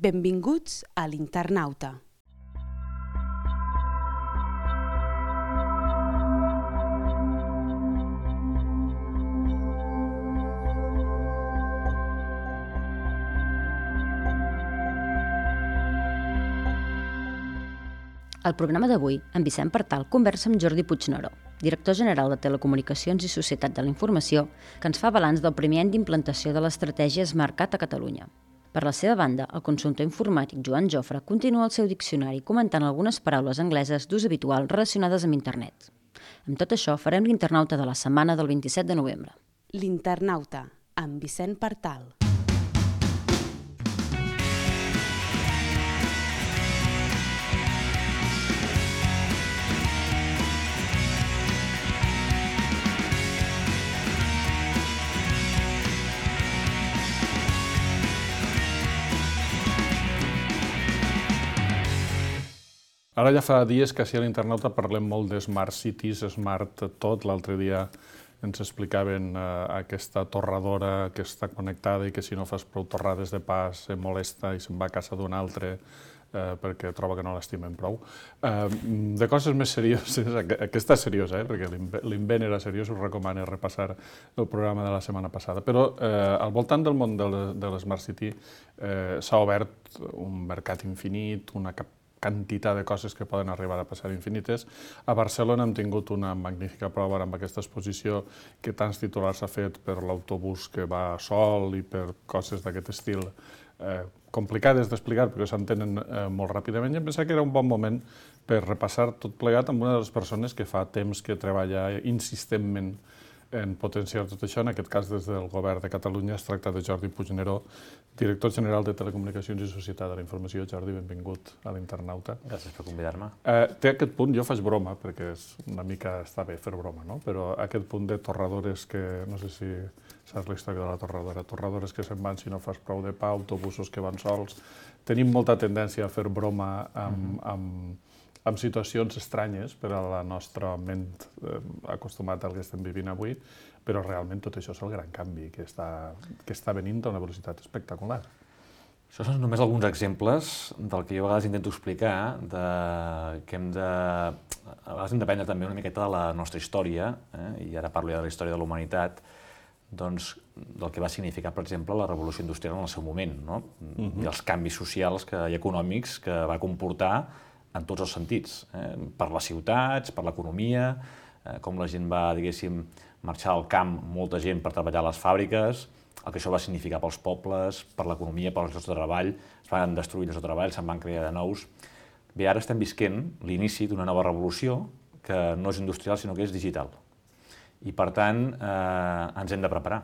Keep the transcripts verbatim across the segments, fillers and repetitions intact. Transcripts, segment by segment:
Benvinguts a l'Internauta. Al programa d'avui, en Vicent Partal conversa amb Jordi Puigneró, director general de Telecomunicacions i Societat de la Informació, que ens fa balanç del primer any d'implantació de l'estratègia SmartCat a Catalunya. Per la seva banda, el consultor informàtic Joan Jofre continua el seu diccionari comentant algunes paraules angleses d'ús habitual relacionades amb internet. Amb tot això, farem l'Internauta de la setmana del vint-i-set de novembre. L'Internauta, amb Vicent Partal. Ara ja fa dies que així a l'Internauta parlem molt de Smart Cities, Smart tot. L'altre dia ens explicaven eh, aquesta torradora que està connectada i que si no fas prou torrades de pas se molesta i se'n va a casa d'un altre eh, perquè troba que no l'estimen prou. Eh, de coses més serioses, aquesta és seriosa, eh, perquè l'invent era seriós, us recomano repassar el programa de la setmana passada, però eh, al voltant del món de l'Smart City eh, s'ha obert un mercat infinit, una cap quantitat de coses que poden arribar a passar infinites. A Barcelona hem tingut una magnífica prova amb aquesta exposició que tants titulars ha fet per l'autobús que va sol i per coses d'aquest estil eh, complicades d'explicar perquè s'entenen eh, molt ràpidament i em pensava que era un bon moment per repassar tot plegat amb una de les persones que fa temps que treballa insistentment en potenciar tot això, en aquest cas des del Govern de Catalunya. Es tracta de Jordi Puigneró, director general de Telecomunicacions i Societat de la Informació. Jordi, benvingut a l'Internauta. Gràcies per convidar-me. Eh, té aquest punt, jo faig broma, perquè és una mica està bé fer broma, no? Però aquest punt de torradores que, no sé si saps la història de la torradora, torradores que se'n van si no fas prou de pa, autobusos que van sols. Tenim molta tendència a fer broma amb, amb amb situacions estranyes per a la nostra ment eh, acostumat al que estem vivint avui, però realment tot això és el gran canvi que està, que està venint a una velocitat espectacular. Això són només alguns exemples del que jo a vegades intento explicar, de, que hem de, a vegades hem d'aprendre també una miqueta de la nostra història, eh, i ara parlo ja de la història de la humanitat, doncs, del que va significar, per exemple, la revolució industrial en el seu moment, no? Uh-huh. I els canvis socials que, i econòmics que va comportar en tots els sentits, eh? Per les ciutats, per l'economia, eh? com la gent va, diguéssim, marxar al camp, molta gent per treballar a les fàbriques, el que això va significar pels pobles, per l'economia, pels llocs de treball, es van destruir llocs de treball, se'n van crear de nous. Bé, ara estem visquent l'inici d'una nova revolució que no és industrial, sinó que és digital. I, per tant, eh, ens hem de preparar.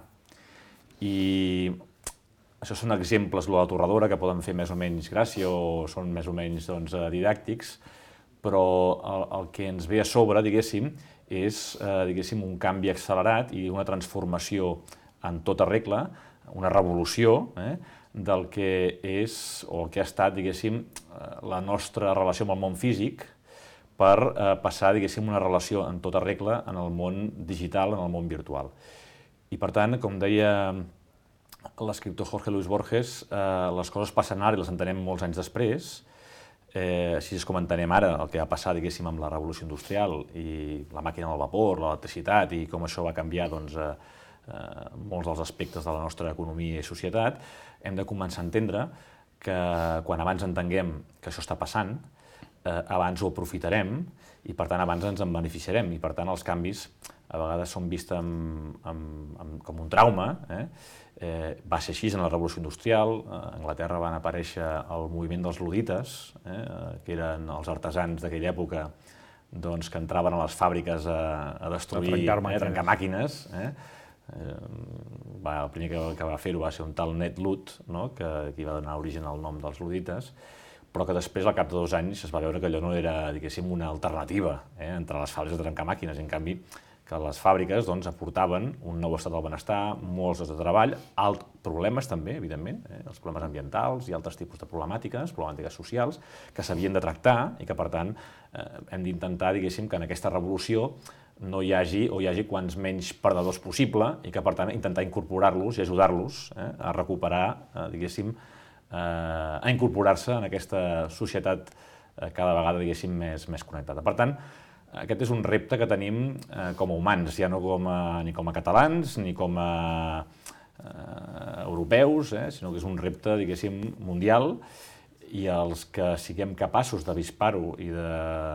I això són exemples de la torradora que poden fer més o menys gràcia o són més o menys doncs, didàctics, però el, el que ens ve a sobre, diguéssim, és eh, diguéssim, un canvi accelerat i una transformació en tota regla, una revolució eh, del que és o el que ha estat, diguéssim, la nostra relació amb el món físic per eh, passar, diguéssim, una relació en tota regla en el món digital, en el món virtual. I, per tant, com deia l'escriptor Jorge Luis Borges, eh, les coses passen ara i les entenem molts anys després, eh, així és com entenem ara el que va passar, diguéssim, amb la revolució industrial i la màquina del vapor, l'electricitat i com això va canviar doncs, eh, eh, molts dels aspectes de la nostra economia i societat. Hem de començar a entendre que quan abans entenguem que això està passant, eh, abans ho aprofitarem i per tant abans ens en beneficiarem i per tant els canvis a vegades són vistos amb, amb, amb, com un trauma. Eh? Eh, va ser així en la revolució industrial. A Anglaterra van aparèixer el moviment dels ludites, eh, que eren els artesans d'aquella època doncs, que entraven a les fàbriques a, a destruir, a trencar, eh, a trencar màquines. Eh? Eh, va, el primer que, que va fer-ho va ser un tal Ned Ludd, no? que, que va donar origen al nom dels ludites, però que després, al cap de dos anys, es va veure que allò no era, diguéssim, una alternativa eh, entre les fàbriques de trencar màquines. En canvi, que les fàbriques doncs, aportaven un nou estat del benestar, molts llocs de treball, alt problemes també, evidentment, eh, els problemes ambientals i altres tipus de problemàtiques, problemàtiques socials, que s'havien de tractar i que, per tant, eh, hem d'intentar, diguéssim, que en aquesta revolució no hi hagi o hi hagi quants menys perdedors possible i que, per tant, intentar incorporar-los i ajudar-los eh, a recuperar, eh, diguéssim, a incorporar-se en aquesta societat cada vegada, diguéssim, més, més connectada. Per tant, aquest és un repte que tenim com a humans, ja no com a, ni com a catalans, ni com a eh, europeus, eh, sinó que és un repte, diguéssim, mundial, i els que siguem capaços d'avispar-ho i de,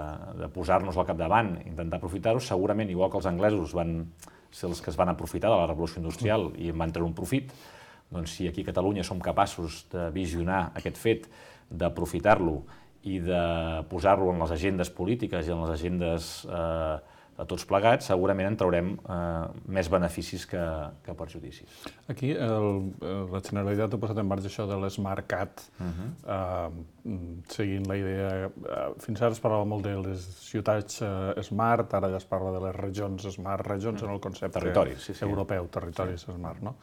de posar-nos al capdavant, intentar aprofitar-ho, segurament, igual que els anglesos van ser els que es van aprofitar de la revolució industrial i en van treure un profit, doncs si aquí a Catalunya som capaços de visionar aquest fet, d'aprofitar-lo i de posar-lo en les agendes polítiques i en les agendes eh, de tots plegats, segurament en traurem eh, més beneficis que, que perjudicis. Aquí el, la Generalitat ha posat en marxa això de l'SmartCat, uh-huh. eh, seguint la idea... Eh, fins ara es parlava molt de les ciutats eh, smart, ara ja es parla de les regions smart, regions uh-huh. en el concepte territoris, sí, sí. europeu, territoris sí. smart, no?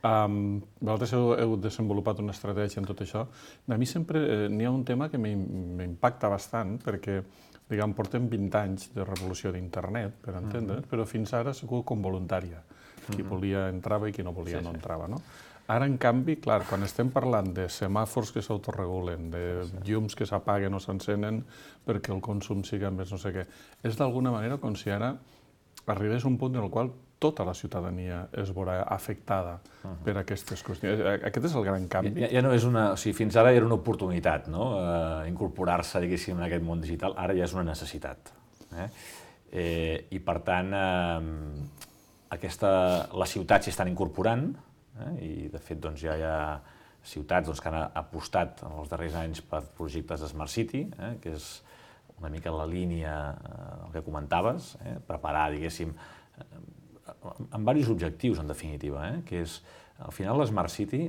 Um, vosaltres heu, heu desenvolupat una estratègia en tot això. A mi sempre eh, n'hi ha un tema que m'impacta bastant, perquè diguem, portem vint anys de revolució d'internet, per entendre's, uh-huh. però fins ara ha sigut com voluntària. Qui uh-huh. volia entrava i qui no volia sí, no entrava, no? Ara, en canvi, clar, quan estem parlant de semàfors que s'autoregulen, de sí. llums que s'apaguen o s'encenen perquè el consum siga més no sé què, és d'alguna manera com si ara arribés a un punt en el qual tota la ciutadania es veurà afectada uh-huh. per aquestes qüestions. Aquest és el gran canvi. Ja, ja no és una... O sigui, fins ara era una oportunitat, no? Uh, incorporar-se, diguéssim, en aquest món digital. Ara ja és una necessitat. Eh? Eh, I, per tant, eh, aquesta, les ciutats s'hi estan incorporant, eh? I, de fet, doncs, ja hi ha ciutats doncs, que han apostat en els darrers anys per projectes de Smart City, eh? que és una mica la línia eh, que comentaves, eh? preparar, diguéssim, eh, amb diversos objectius, en definitiva, eh? que és, al final, l'Smart City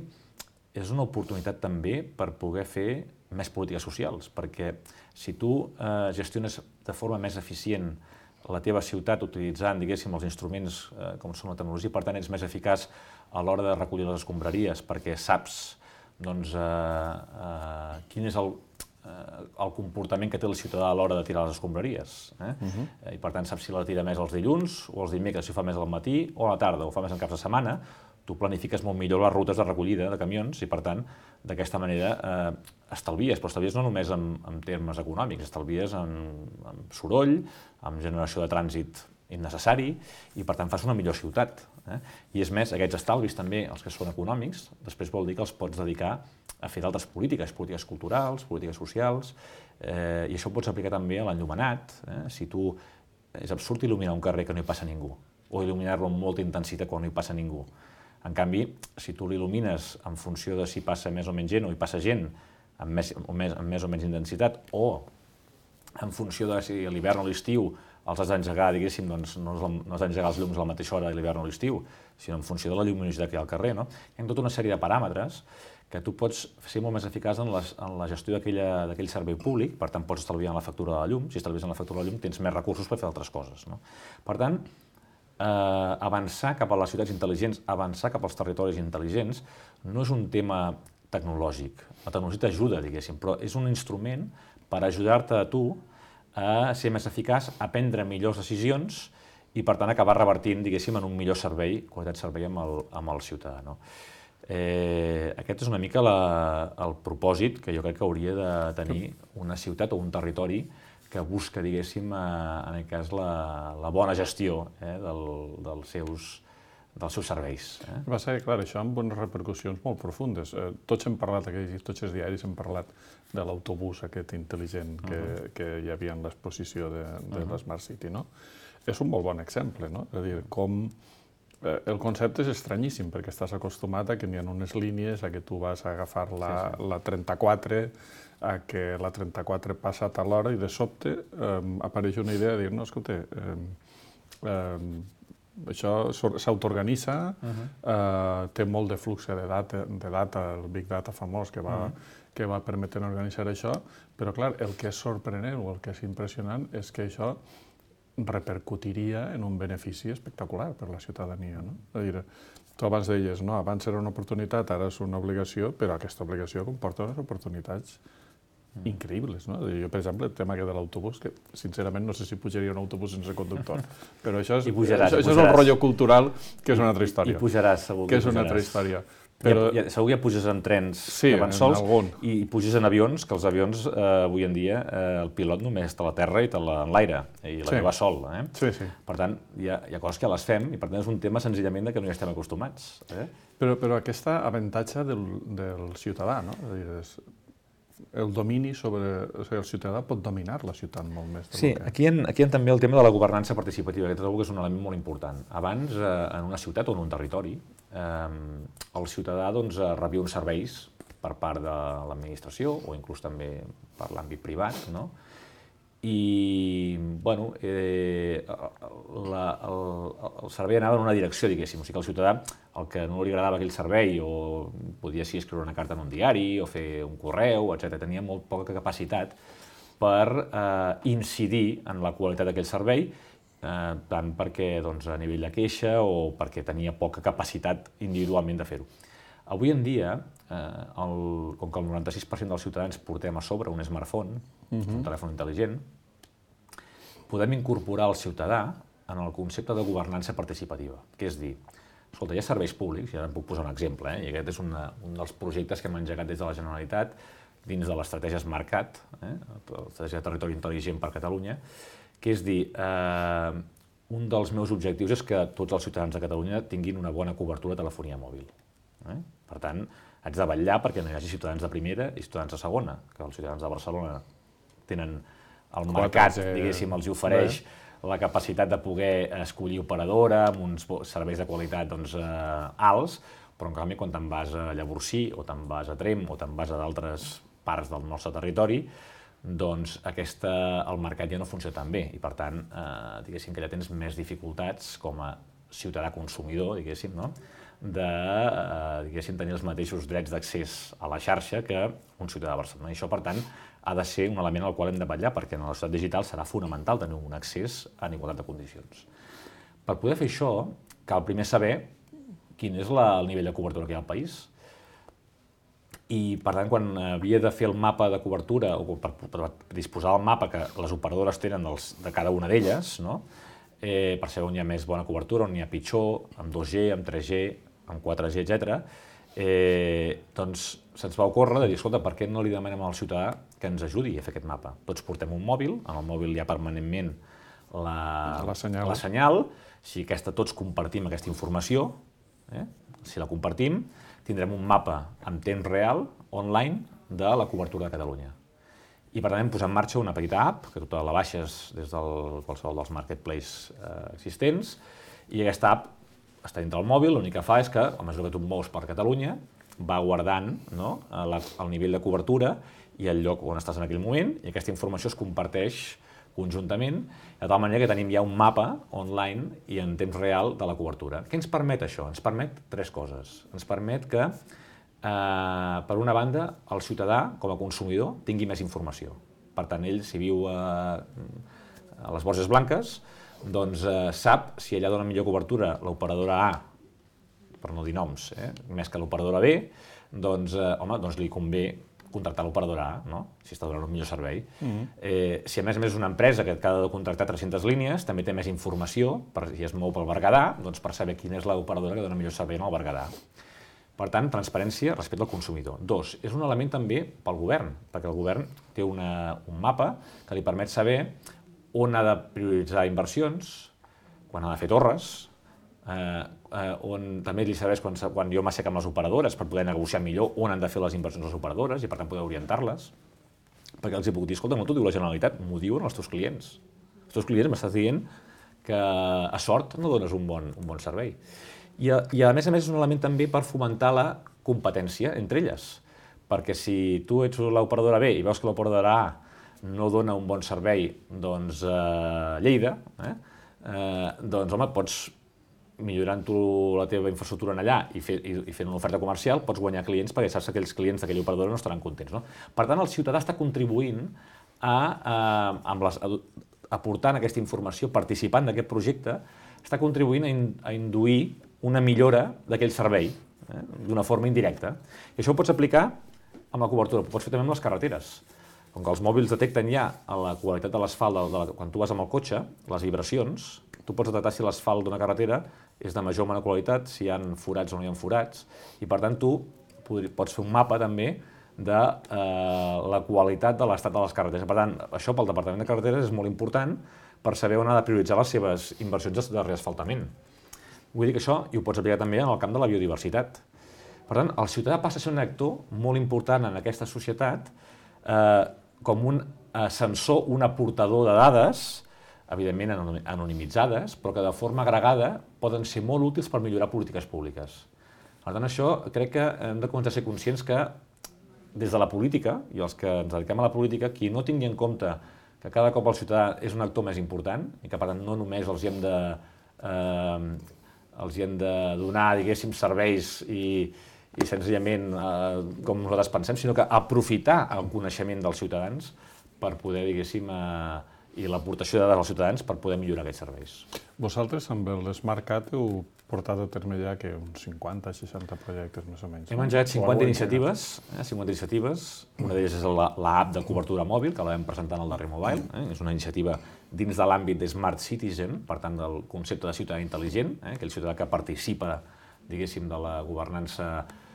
és una oportunitat també per poder fer més polítiques socials, perquè si tu eh, gestiones de forma més eficient la teva ciutat utilitzant, diguéssim, els instruments eh, com són la tecnologia, per tant, ets més eficaç a l'hora de recollir les escombraries, perquè saps doncs, eh, eh, quin és el, eh, el comportament que té el ciutadà a l'hora de tirar les escombraries. Eh? Uh-huh. I, per tant, saps si la tira més els dilluns, o els dimecres, si ho fa més al matí, o a la tarda, o ho fa més en caps de setmana. Tu planifiques molt millor les rutes de recollida de camions i, per tant, d'aquesta manera eh, estalvies, però estalvies no només en, en termes econòmics, estalvies en, en soroll, en generació de trànsit innecessari i, per tant, fas una millor ciutat. Eh? I, és més, aquests estalvis també, els que són econòmics, després vol dir que els pots dedicar a fer d'altres polítiques, polítiques culturals, polítiques socials, eh, i això ho pots aplicar també a l'enllumenat. Eh? Si tu... És absurd il·luminar un carrer que no hi passa ningú, o il·luminar-lo amb molta intensitat quan no hi passa ningú. En canvi, si tu l'il·lumines en funció de si passa més o menys gent o hi passa gent amb més o, més, amb més o menys intensitat, o en funció de si a l'hivern o l'estiu els has d'engegar, diguéssim, doncs no has d'engegar els llums a la mateixa hora a l'hivern o l'estiu, sinó en funció de la lluminositat que hi ha al carrer. No? Hi ha tota una sèrie de paràmetres que tu pots ser molt més eficaç en, les, en la gestió d'aquell servei públic, per tant pots estalviar en la factura de la llum, si estalvies en la factura de la llum tens més recursos per fer altres coses. No? Per tant, Eh, avançar cap a les ciutats intel·ligents, avançar cap als territoris intel·ligents, no és un tema tecnològic. La tecnologia t'ajuda, diguéssim, però és un instrument per ajudar-te a tu a ser més eficaç, a prendre millors decisions i, per tant, acabar revertint, diguéssim, en un millor servei, qualitat de servei amb el, amb el ciutadà. No? Eh, aquest és una mica la, el propòsit que jo crec que hauria de tenir una ciutat o un territori que busca, diguéssim, en aquest cas, la, la bona gestió eh, del, dels, seus, dels seus serveis. Eh? Va ser, clar, això amb unes repercussions molt profundes. Eh, tots hem parlat, aquells, tots els diaris hem parlat de l'autobús aquest intel·ligent que, uh-huh. que hi havia en l'exposició de, de uh-huh. l'Smart City, no? És un molt bon exemple, no? És a dir, com... Eh, el concepte és estranyíssim, perquè estàs acostumat a que n'hi ha unes línies, a que tu vas a agafar la, sí, sí. la trenta-quatre, a que la trenta-quatre passa a tal hora i de sobte eh, apareix una idea de dir, no, escolta, eh, eh, això s'autoorganitza, uh-huh. eh, té molt de flux de data, de data, el Big Data famós que va, uh-huh. que va permetent organitzar això, però clar, el que és sorprenent o el que és impressionant és que això repercutiria en un benefici espectacular per la ciutadania. No? És a dir, tu abans deies, no, abans era una oportunitat, ara és una obligació, però aquesta obligació comporta unes oportunitats increïbles. No? Jo, per exemple, el tema de l'autobús, que sincerament no sé si pujaria un autobús sense conductor, però això és, pujaràs, això, això és un rotllo cultural que és una altra història. I pujaràs, segur que és una altra història. Però... Ja, ja, segur que ja puges en trens sí, que van sols algun. i puges en avions, que els avions eh, avui en dia eh, el pilot només té la terra i té l'aire, i l'avió sí. va sol. Eh? Sí, sí. Per tant, hi ha, hi ha coses que les fem i per tant és un tema senzillament de que no hi estem acostumats. Eh? Però, però aquesta avantatge del, del ciutadà, no? És a dir, és, el domini sobre... O sigui, el ciutadà pot dominar la ciutat molt més. Sí, que... aquí, hi ha, aquí hi ha també el tema de la governança participativa, que trobo que és un element molt important. Abans, eh, en una ciutat o en un territori, eh, el ciutadà doncs, rebia uns serveis per part de l'administració o inclús també per l'àmbit privat, no? I, bueno, eh, la, el, el servei anava en una direcció, diguéssim. O sigui que el ciutadà, el que no li agradava aquell servei, o podia sí escriure una carta en un diari, o fer un correu, etcètera, tenia molt poca capacitat per eh, incidir en la qualitat d'aquell servei, eh, tant perquè doncs, a nivell de queixa o perquè tenia poca capacitat individualment de fer-ho. Avui en dia, eh, el, com que el noranta-sis per cent dels ciutadans portem a sobre un smartphone, uh-huh. un telèfon intel·ligent, podem incorporar el ciutadà en el concepte de governança participativa, que és dir, escolta, hi ha serveis públics, i ara em puc posar un exemple, eh, i aquest és una, un dels projectes que hem engegat des de la Generalitat dins de l'estratègia SmartCat, eh, l'estratègia de territori intel·ligent per Catalunya, que és dir, eh, un dels meus objectius és que tots els ciutadans de Catalunya tinguin una bona cobertura de telefonia mòbil. Eh? Per tant, haig de vetllar perquè no hi hagi ciutadans de primera i ciutadans de segona, que els ciutadans de Barcelona tenen el mercat, diguéssim, els ofereix la capacitat de poder escollir operadora amb uns serveis de qualitat doncs, eh, alts, però en canvi quan te'n vas a Llavorsí o te'n vas a Tremp o te'n vas a d'altres parts del nostre territori, doncs aquesta, el mercat ja no funciona tan bé i per tant, eh, diguéssim que ja tens més dificultats com a ciutadà consumidor, diguéssim, no? de eh, diguéssim, tenir els mateixos drets d'accés a la xarxa que un ciutadà de Barcelona. I això, per tant, ha de ser un element al qual hem de vetllar, perquè en la societat digital serà fonamental tenir un accés en igualtat de condicions. Per poder fer això, cal primer saber quin és la, el nivell de cobertura que hi ha al país. I, per tant, quan havia de fer el mapa de cobertura, o per, per disposar del mapa que les operadores tenen dels, de cada una d'elles, no? eh, per saber on hi ha més bona cobertura, on hi ha pitjor, amb dos G, amb tres G, amb quatre G, etcètera, eh, doncs se'ns va ocórrer de dir, escolta, per què no li demanem al ciutadà que ens ajudi a fer aquest mapa? Tots portem un mòbil, en el mòbil hi ha permanentment la, la, senyal. la senyal, si aquesta, tots compartim aquesta informació, eh, si la compartim, tindrem un mapa en temps real, online, de la cobertura de Catalunya. I per tant hem posat en marxa una petita app, que tota la baixes des del qualsevol dels marketplace eh, existents, i aquesta app està dintre del mòbil, l'únic que fa és que, a mesura que tu et mous per Catalunya, va guardant no, la, el nivell de cobertura i el lloc on estàs en aquell moment, i aquesta informació es comparteix conjuntament, de tal manera que tenim ja un mapa online i en temps real de la cobertura. Què ens permet això? Ens permet tres coses. Ens permet que, eh, per una banda, el ciutadà, com a consumidor, tingui més informació. Per tant, ell, si viu a, a les Borges Blanques, doncs eh, sap si allà dona millor cobertura l'operadora A, per no dir noms, eh, més que l'operadora B, doncs, eh, home, doncs li convé contractar l'operadora A, no? Si està donant un millor servei. Mm-hmm. eh, si a més a més és una empresa que ha de contractar tres-centes línies, també té més informació, per, si es mou pel Berguedà, doncs per saber quina és l'operadora que dona millor servei en el Berguedà. Per tant, transparència respecte al consumidor. Dos, és un element també pel govern, perquè el govern té una, un mapa que li permet saber on ha de prioritzar inversions, quan ha de fer torres, eh, eh, on també li serveix quan, quan jo m'assec amb les operadores per poder negociar millor on han de fer les inversions les operadores i per tant poder orientar-les. Perquè els hi puc dir, escolta, no t'ho diu la Generalitat, m'ho diuen els teus clients. Els teus clients m'estàs dient que a sort no dones un bon, un bon servei. I a, I a més a més és un element també per fomentar la competència entre elles. Perquè si tu ets l'operadora B i veus que l'operadora A no dona un bon servei, doncs, a Lleida, eh? Eh, doncs, home, pots, millorant tu la teva infraestructura en allà i, fer, i, i fent una oferta comercial, pots guanyar clients perquè saps que aquells clients d'aquella operadora no estaran contents. No? Per tant, el ciutadà està contribuint a, a, amb les, a, aportant aquesta informació, participant d'aquest projecte, està contribuint a, in, a induir una millora d'aquell servei, eh? d'una forma indirecta. I això ho pots aplicar amb la cobertura, ho pots fer també amb les carreteres. Com que els mòbils detecten ja la qualitat de l'asfalt, quan tu vas amb el cotxe, les vibracions, tu pots detectar si l'asfalt d'una carretera és de major o menor qualitat, si hi ha forats o no hi ha forats, i per tant tu pots fer un mapa també de eh, la qualitat de l'estat de les carreteres. Per tant, això pel Departament de Carreteres és molt important per saber on ha de prioritzar les seves inversions de reasfaltament. Vull dir que això i ho pots aplicar també en el camp de la biodiversitat. Per tant, el ciutadà passa a ser un actor molt important en aquesta societat eh, com un sensor, un aportador de dades, evidentment anonimitzades, però que de forma agregada poden ser molt útils per millorar polítiques públiques. Per tant, això crec que hem de començar a ser conscients que des de la política, i els que ens dediquem a la política, qui no tingui en compte que cada cop el ciutadà és un actor més important i que, per tant, no només els hi hem de, eh, els hi hem de donar, diguéssim, serveis i, i senzillament eh, com nosaltres pensem, sinó que aprofitar el coneixement dels ciutadans per poder, diguéssim, eh, i l'aportació de dades als ciutadans per poder millorar aquests serveis. Vosaltres amb l'SmartCat heu portat a terme ja que uns cinquanta seixanta projectes més o menys. Hem engegat cinquanta iniciatives, eh, cinquanta iniciatives. Una d'elles és l'app de cobertura mòbil, que la vam presentar en el darrer Mobile. Eh? És una iniciativa dins de l'àmbit de Smart Citizen, per tant, del concepte de ciutadà intel·ligent, eh? aquell ciutadà que participa, diguéssim, de la governança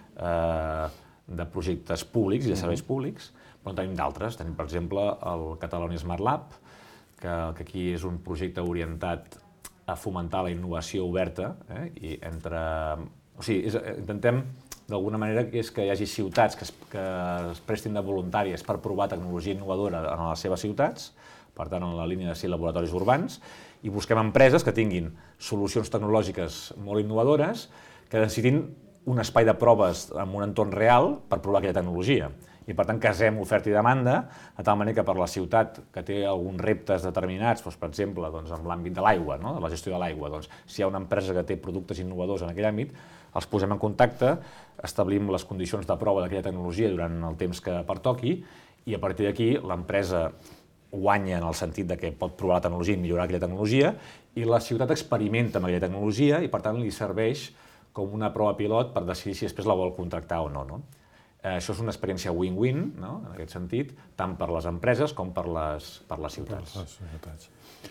eh, de projectes públics i de serveis públics, però en tenim d'altres. Tenim, per exemple, el Catalonia Smart Lab, que, que aquí és un projecte orientat a fomentar la innovació oberta, eh? I entre, o sigui, és, intentem d'alguna manera que és que hi hagi ciutats que es, que es prestin de voluntàries per provar tecnologia innovadora en les seves ciutats, per tant, en la línia de ser laboratoris urbans, i busquem empreses que tinguin solucions tecnològiques molt innovadores que necessitin un espai de proves en un entorn real per provar aquella tecnologia. I, per tant, casem oferta i demanda, de tal manera que per la ciutat que té alguns reptes determinats, doncs, per exemple, doncs, en l'àmbit de l'aigua, no? De la gestió de l'aigua, doncs, si hi ha una empresa que té productes innovadors en aquell àmbit, els posem en contacte, establim les condicions de prova d'aquella tecnologia durant el temps que pertoqui, i a partir d'aquí l'empresa guanya en el sentit de que pot provar la tecnologia i millorar aquella tecnologia, i la ciutat experimenta amb aquella tecnologia i, per tant, li serveix com una prova pilot per decidir si després la vol contractar o no, no? Això és una experiència win-win, no? En aquest sentit, tant per les empreses com per les, per les ciutats. Per les ciutats.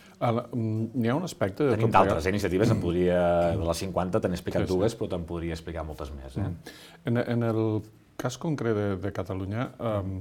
N'hi ha un aspecte... Tenim d'altres, eh? Iniciatives, en podria, de les cinquanta te n'he explicat sí, sí. dues, però te'n podria explicar moltes més. Eh? En, en el cas concret de, de Catalunya, um,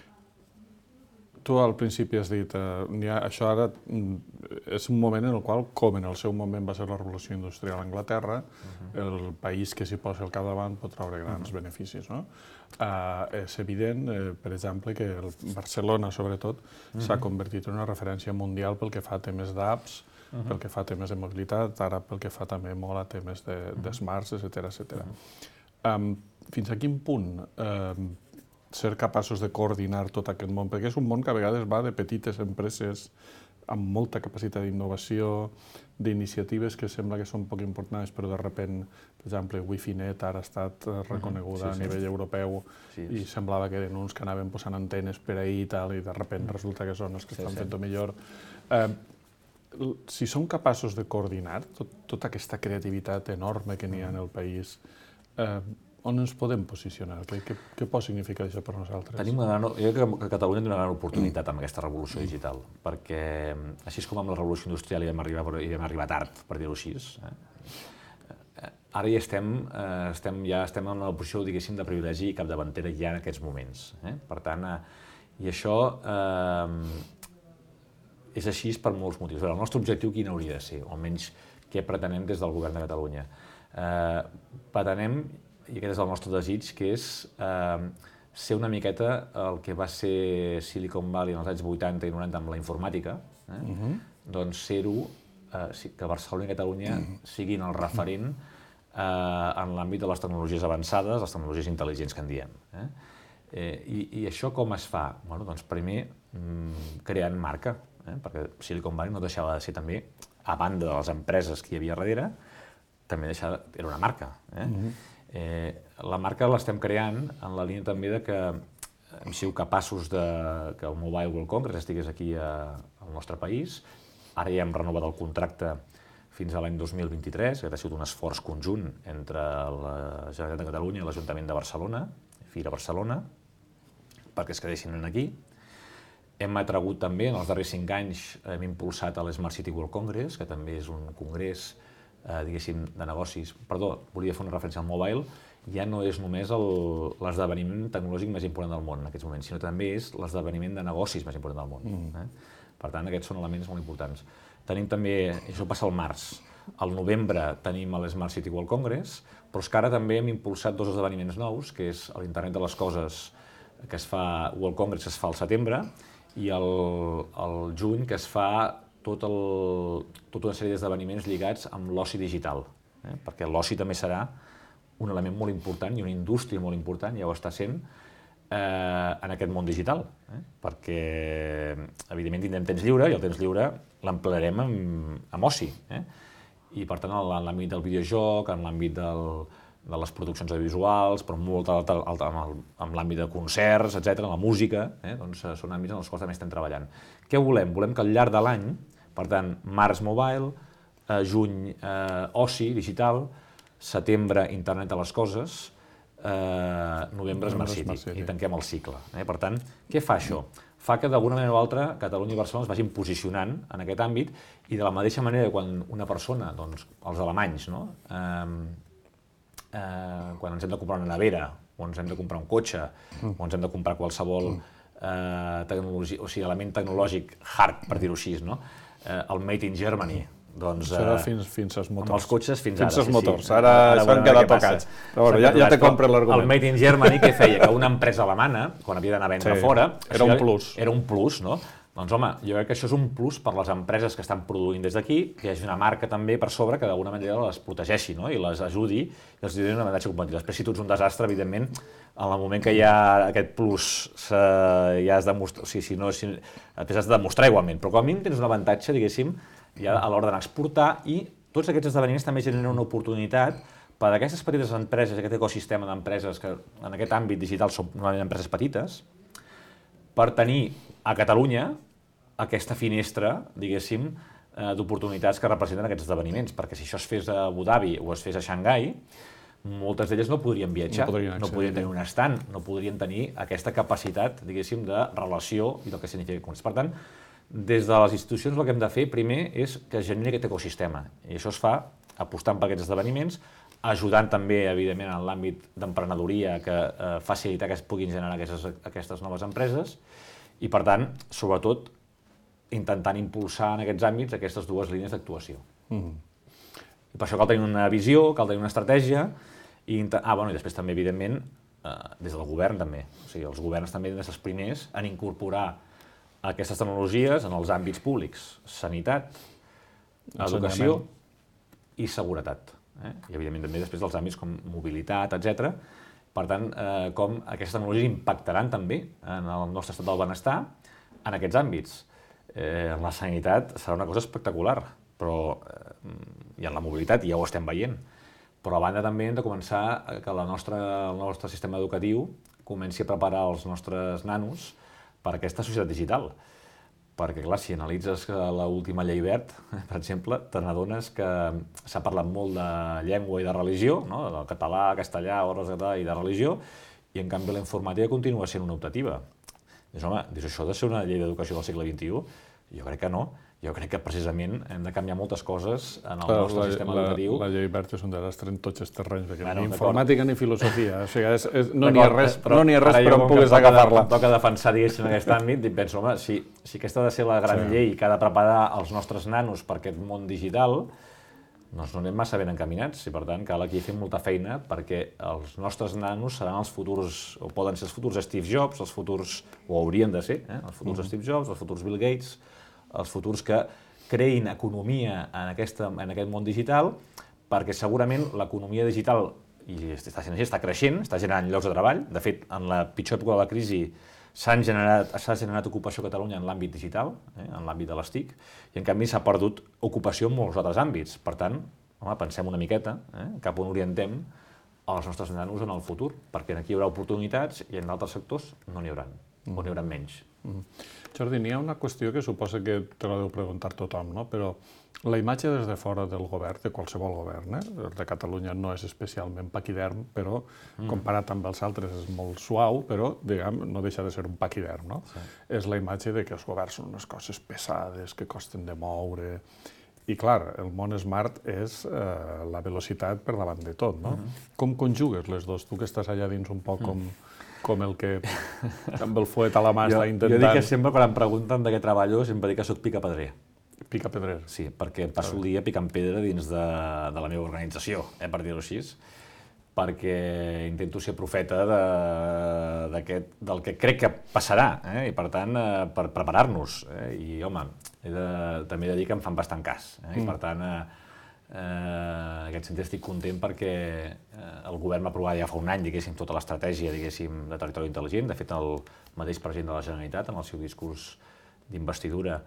tu al principi has dit eh, ha, això ara és un moment en el qual, com en el seu moment va ser la revolució industrial a Anglaterra, uh-huh. el país que s'hi posa al capdavant pot treure grans uh-huh. beneficis. No? Eh, és evident, eh, per exemple, que el Barcelona, sobretot, uh-huh. s'ha convertit en una referència mundial pel que fa a temes d'apps, uh-huh. pel que fa a temes de mobilitat, ara pel que fa també molt a temes de, de smarts, etcètera, etcètera. Uh-huh. Um, fins a quin punt eh, ser capaços de coordinar tot aquest món, perquè és un món que a vegades va de petites empreses amb molta capacitat d'innovació, d'iniciatives que sembla que són poc importants, però de repent, per exemple, Wi-Fi-Net ara ha estat reconeguda uh-huh. sí, sí. a nivell europeu sí, i semblava que eren uns que anaven posant antenes per ahir i tal, i de repent uh-huh. resulta que són els que sí, estan sí. fent-ho millor. Eh, si som capaços de coordinar tot, tota aquesta creativitat enorme que n'hi ha en el país, eh, on ens podem posicionar? Què, què, què pot significar això per nosaltres? Tenim una gran, jo crec que Catalunya té una gran oportunitat amb aquesta revolució digital, perquè així com amb la revolució industrial hi vam arribar, hi vam arribar tard, per dir-ho així, eh? ara ja estem, eh, estem, ja estem en una posició, diguéssim, de privilegi i capdavantera ja en aquests moments. Eh? Per tant, eh, i això eh, és així per molts motius. El nostre objectiu quin hauria de ser, o almenys què pretenem des del govern de Catalunya? Eh, pretenem, i aquest és el nostre desig, que és eh, ser una miqueta el que va ser Silicon Valley en els anys vuitanta i noranta amb la informàtica, eh? uh-huh. doncs ser-ho, eh, que Barcelona i Catalunya uh-huh. siguin el referent eh, en l'àmbit de les tecnologies avançades, les tecnologies intel·ligents que en diem. Eh? Eh, i, I això com es fa? Bueno, doncs primer, mm, creant marca, eh? perquè Silicon Valley no deixava de ser també, a banda de les empreses que hi havia darrere, també deixava, era una marca. Eh? Uh-huh. Eh, la marca l'estem creant en la línia també de que hem sigut capaços de que el Mobile World Congress estigués aquí a, al nostre país. Ara ja hem renovat el contracte fins a l'any dos mil vint-i-tres, que ha sigut un esforç conjunt entre la Generalitat de Catalunya i l'Ajuntament de Barcelona, Fira Barcelona, perquè es quedessin aquí. Hem atragut també, en els darrers cinc anys, hem impulsat l'Smart City World Congress, que també és un congrés eh, diguéssim, de negocis. Perdó, volia fer una referència al mobile, ja no és només el- l'esdeveniment tecnològic més important del món en aquests moments, sinó també és l'esdeveniment de negocis més important del món. Mm. Eh? Per tant, aquests són elements molt importants. Tenim també, això passa al març, al novembre tenim l'Smart City World Congress, però és que ara també hem impulsat dos esdeveniments nous, que és l'Internet de les Coses, que es fa, World Congress es fa al setembre, i el, el juny que es fa tot el, tota una sèrie d'esdeveniments lligats amb l'oci digital, eh? perquè l'oci també serà un element molt important i una indústria molt important, ja ho està sent, eh, en aquest món digital, eh? perquè evidentment tindrem temps lliure i el temps lliure l'emplearem amb, amb oci. Eh? I per tant, en l'àmbit del videojoc, en l'àmbit del, de les produccions audiovisuals, però molt alt, alt, alt, en l'àmbit de concerts, etcètera, en la música, eh? doncs són àmbits en els quals també estem treballant. Què volem? Volem que al llarg de l'any, per tant, març mobile, eh, juny eh, oci digital, setembre internet de les coses, eh, novembre Smart City, i tanquem el cicle. Eh? Per tant, què fa això? Fa que d'alguna manera o altra Catalunya i Barcelona es vagin posicionant en aquest àmbit i de la mateixa manera que quan una persona, doncs els alemanys, no? eh, eh, quan ens hem de comprar una nevera o ens hem de comprar un cotxe mm. o ens hem de comprar qualsevol eh, tecnologia, o sigui, element tecnològic hard, per dir-ho així, no? eh, el Made in Germany, doncs, serà eh, fins, fins als motors. Amb els cotxes fins, fins ara. Fins als motors, sí, sí. ara, ara s'han quedat tocats. Però bueno, ja, ja te compres l'argument. El Made in Germany, què feia? Que una empresa alemana, quan havia d'anar a vendre sí, fora... Era un plus. Era un plus, no? Doncs home, jo crec que això és un plus per les empreses que estan produint des d'aquí, que hi hagi una marca també per sobre que d'alguna manera les protegeixi, no? I les ajudi i els doni un avantatge competitiu. Després, si tu ets un desastre, evidentment, en el moment que hi ha aquest plus, ja has demostrat, o sigui, si no, si, després has de demostrar igualment, però com a mínim tens un avantatge, diguéssim, ja a l'hora d'anar a exportar, i tots aquests esdeveniments també generen una oportunitat per a aquestes petites empreses, aquest ecosistema d'empreses que en aquest àmbit digital són normalment empreses petites, per tenir a Catalunya aquesta finestra, diguéssim, d'oportunitats que representen aquests esdeveniments, perquè si això es fes a Abu Dhabi o es fes a Xangai, moltes d'elles no podrien viatjar, no podrien, no podrien tenir un estand, no podrien tenir aquesta capacitat, diguéssim, de relació i del que significa comerç. Per tant, des de les institucions el que hem de fer primer és que es generi aquest ecosistema, i això es fa apostant per aquests esdeveniments, ajudant també, evidentment, en l'àmbit d'emprenedoria que eh, facilitar que es puguin generar aquestes, aquestes noves empreses i, per tant, sobretot, intentant impulsar en aquests àmbits aquestes dues línies d'actuació. Mm-hmm. I per això cal tenir una visió, cal tenir una estratègia i, ah, bueno, i després també, evidentment, eh, des del govern també. O sigui, els governs també han de ser els primers en incorporar aquestes tecnologies en els àmbits públics, sanitat, educació i seguretat. Eh? I, evidentment, també després dels àmbits com mobilitat, etcètera. Per tant, eh, com aquestes tecnologies impactaran també en el nostre estat del benestar en aquests àmbits. Eh, en la sanitat serà una cosa espectacular, però, eh, i en la mobilitat ja ho estem veient. Però a banda també hem de començar que la nostra, el nostre sistema educatiu comenci a preparar els nostres nanos per a aquesta societat digital. Perquè, clar, si analitzes l'última llei verd, per exemple, te n'adones que s'ha parlat molt de llengua i de religió, no? Del català, castellà, hores de català i de religió, i en canvi la informàtica continua sent una optativa. Dius, home, dius, això ha de ser una llei d'educació del segle vint-i-u? Jo crec que no. Jo crec que precisament hem de canviar moltes coses en el nostre la, sistema la, educatiu. La llei verd és un desastre en tots els terrenys, perquè bueno, ni informàtica ni filosofia. O sigui, és, és, no n'hi ha res, però, no n'hi ha res per on puguis agafar-la. agafar-la. Em toca defensar, diguéssim, aquest àmbit, i penso, home, si, si aquesta ha de ser la gran sí. llei que ha de preparar els nostres nanos per aquest món digital, doncs no anem massa ben encaminats, i per tant cal aquí fer molta feina perquè els nostres nanos seran els futurs, o poden ser els futurs Steve Jobs, els futurs, o haurien de ser, eh? els futurs mm-hmm. Steve Jobs, els futurs Bill Gates, els futurs que creïn economia en, aquesta, en aquest món digital, perquè segurament l'economia digital, i està, està creixent, està generant llocs de treball. De fet, en la pitjor època de la crisi s'ha generat, generat ocupació a Catalunya en l'àmbit digital, eh, en l'àmbit de les TIC, i en canvi s'ha perdut ocupació en molts altres àmbits. Per tant, home, pensem una miqueta eh, cap on orientem els nostres nanos en el futur, perquè aquí hi haurà oportunitats i en altres sectors no n'hi haurà, mm. o n'hi haurà menys. Mm. Jordi, n'hi ha una qüestió que suposa que te la deu preguntar tothom, no? Però la imatge des de fora del govern, de qualsevol govern, eh? El de Catalunya no és especialment paquiderm, però mm. comparat amb els altres és molt suau, però diguem, no deixa de ser un paquiderm, no? Sí. És la imatge de que els governs són unes coses pesades, que costen de moure, I clar, el món smart és eh, la velocitat per davant de tot, no? Uh-huh. Com conjugues les dues? Tu que estàs allà dins un poc com, com el que amb el fuet a la mà està intentant... Jo dic que sempre, quan em pregunten de què treballo, sempre dic que soc picapedrer. Picapedrer. Sí, perquè passo el dia picant pedra dins de, de la meva organització, eh, per dir-ho així, perquè intento ser profeta de, del que crec que passarà, eh, i per tant, eh, per preparar-nos. Eh, I, home, he de, també he de dir que em fan bastant cas. Eh, mm. I per tant, eh, eh, en aquest sentit estic content perquè eh, el govern va aprovar ja fa un any, diguéssim, tota l'estratègia, diguéssim, de territori intel·ligent. De fet, el mateix president de la Generalitat, en el seu discurs d'investidura,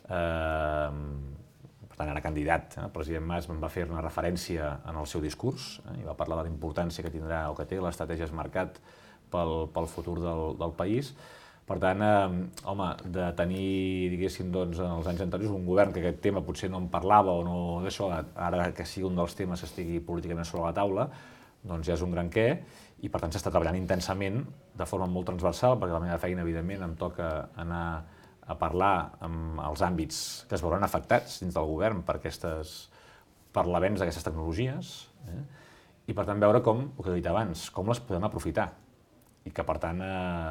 eh, per tant, era candidat. Eh? El president Mas va fer una referència en el seu discurs, eh? I va parlar de la importància que tindrà o que té l'estratègia Smartcat pel, pel futur del, del país. Per tant, eh, home, de tenir, diguéssim, doncs, en els anys anteriors un govern que aquest tema potser no en parlava o no d'això, ara que sigui un dels temes que estigui políticament sobre la taula, doncs ja és un gran què, i per tant s'està treballant intensament, de forma molt transversal, perquè la meva feina, evidentment, em toca anar a parlar amb els àmbits que es veuran afectats dins del govern per aquestes, per l'avenç d'aquestes tecnologies, eh? I per tant veure com, el que he dit abans, com les podem aprofitar i que per tant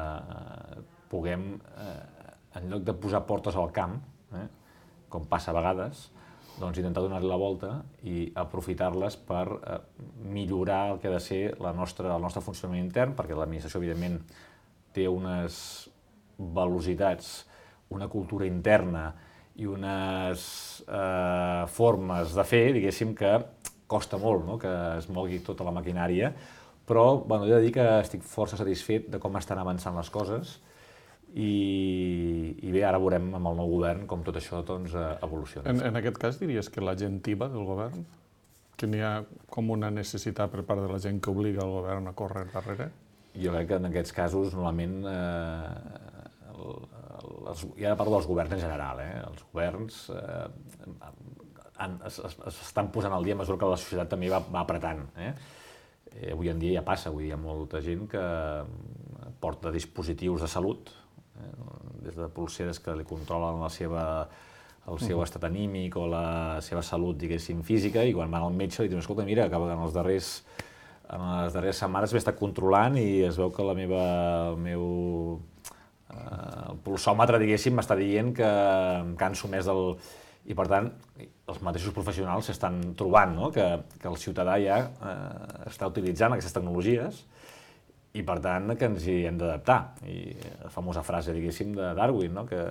eh, puguem, eh, en lloc de posar portes al camp, eh, com passa a vegades, doncs intentar donar-li la volta i aprofitar-les per eh, millorar el que ha de ser la nostra, el nostre funcionament intern, perquè l'administració, evidentment, té unes velocitats, una cultura interna i unes eh, formes de fer, diguéssim, que costa molt, no?, que es mogui tota la maquinària, però bueno, he de dir que estic força satisfet de com estan avançant les coses i, i bé, ara veurem amb el nou govern com tot això doncs, evoluciona. En, en aquest cas diries que la gent tiba del govern? Que n'hi ha com una necessitat per part de la gent que obliga el govern a córrer darrere? Jo crec que en aquests casos, normalment, eh, el, els, i ara parlo dels governs en general, eh? Els governs eh, han, es, es estan posant al dia a mesura que la societat també va, va apretant. Eh? Eh, avui en dia ja passa, avui hi ha molta gent que porta dispositius de salut, eh? Des de polseres que li controlen la seva, el seu estat anímic o la seva salut, diguéssim, física, i quan van al metge li diuen, escolta, mira, que en els darrers en les darreres setmanes m'he estat controlant i es veu que la meva, el meu eh, el pulsòmetre, diguéssim, m'està dient que em canso més del... I, per tant, els mateixos professionals s'estan trobant, no?, que, que el ciutadà ja eh, està utilitzant aquestes tecnologies i, per tant, que ens hi hem d'adaptar. I la famosa frase, diguéssim, de Darwin, no?, que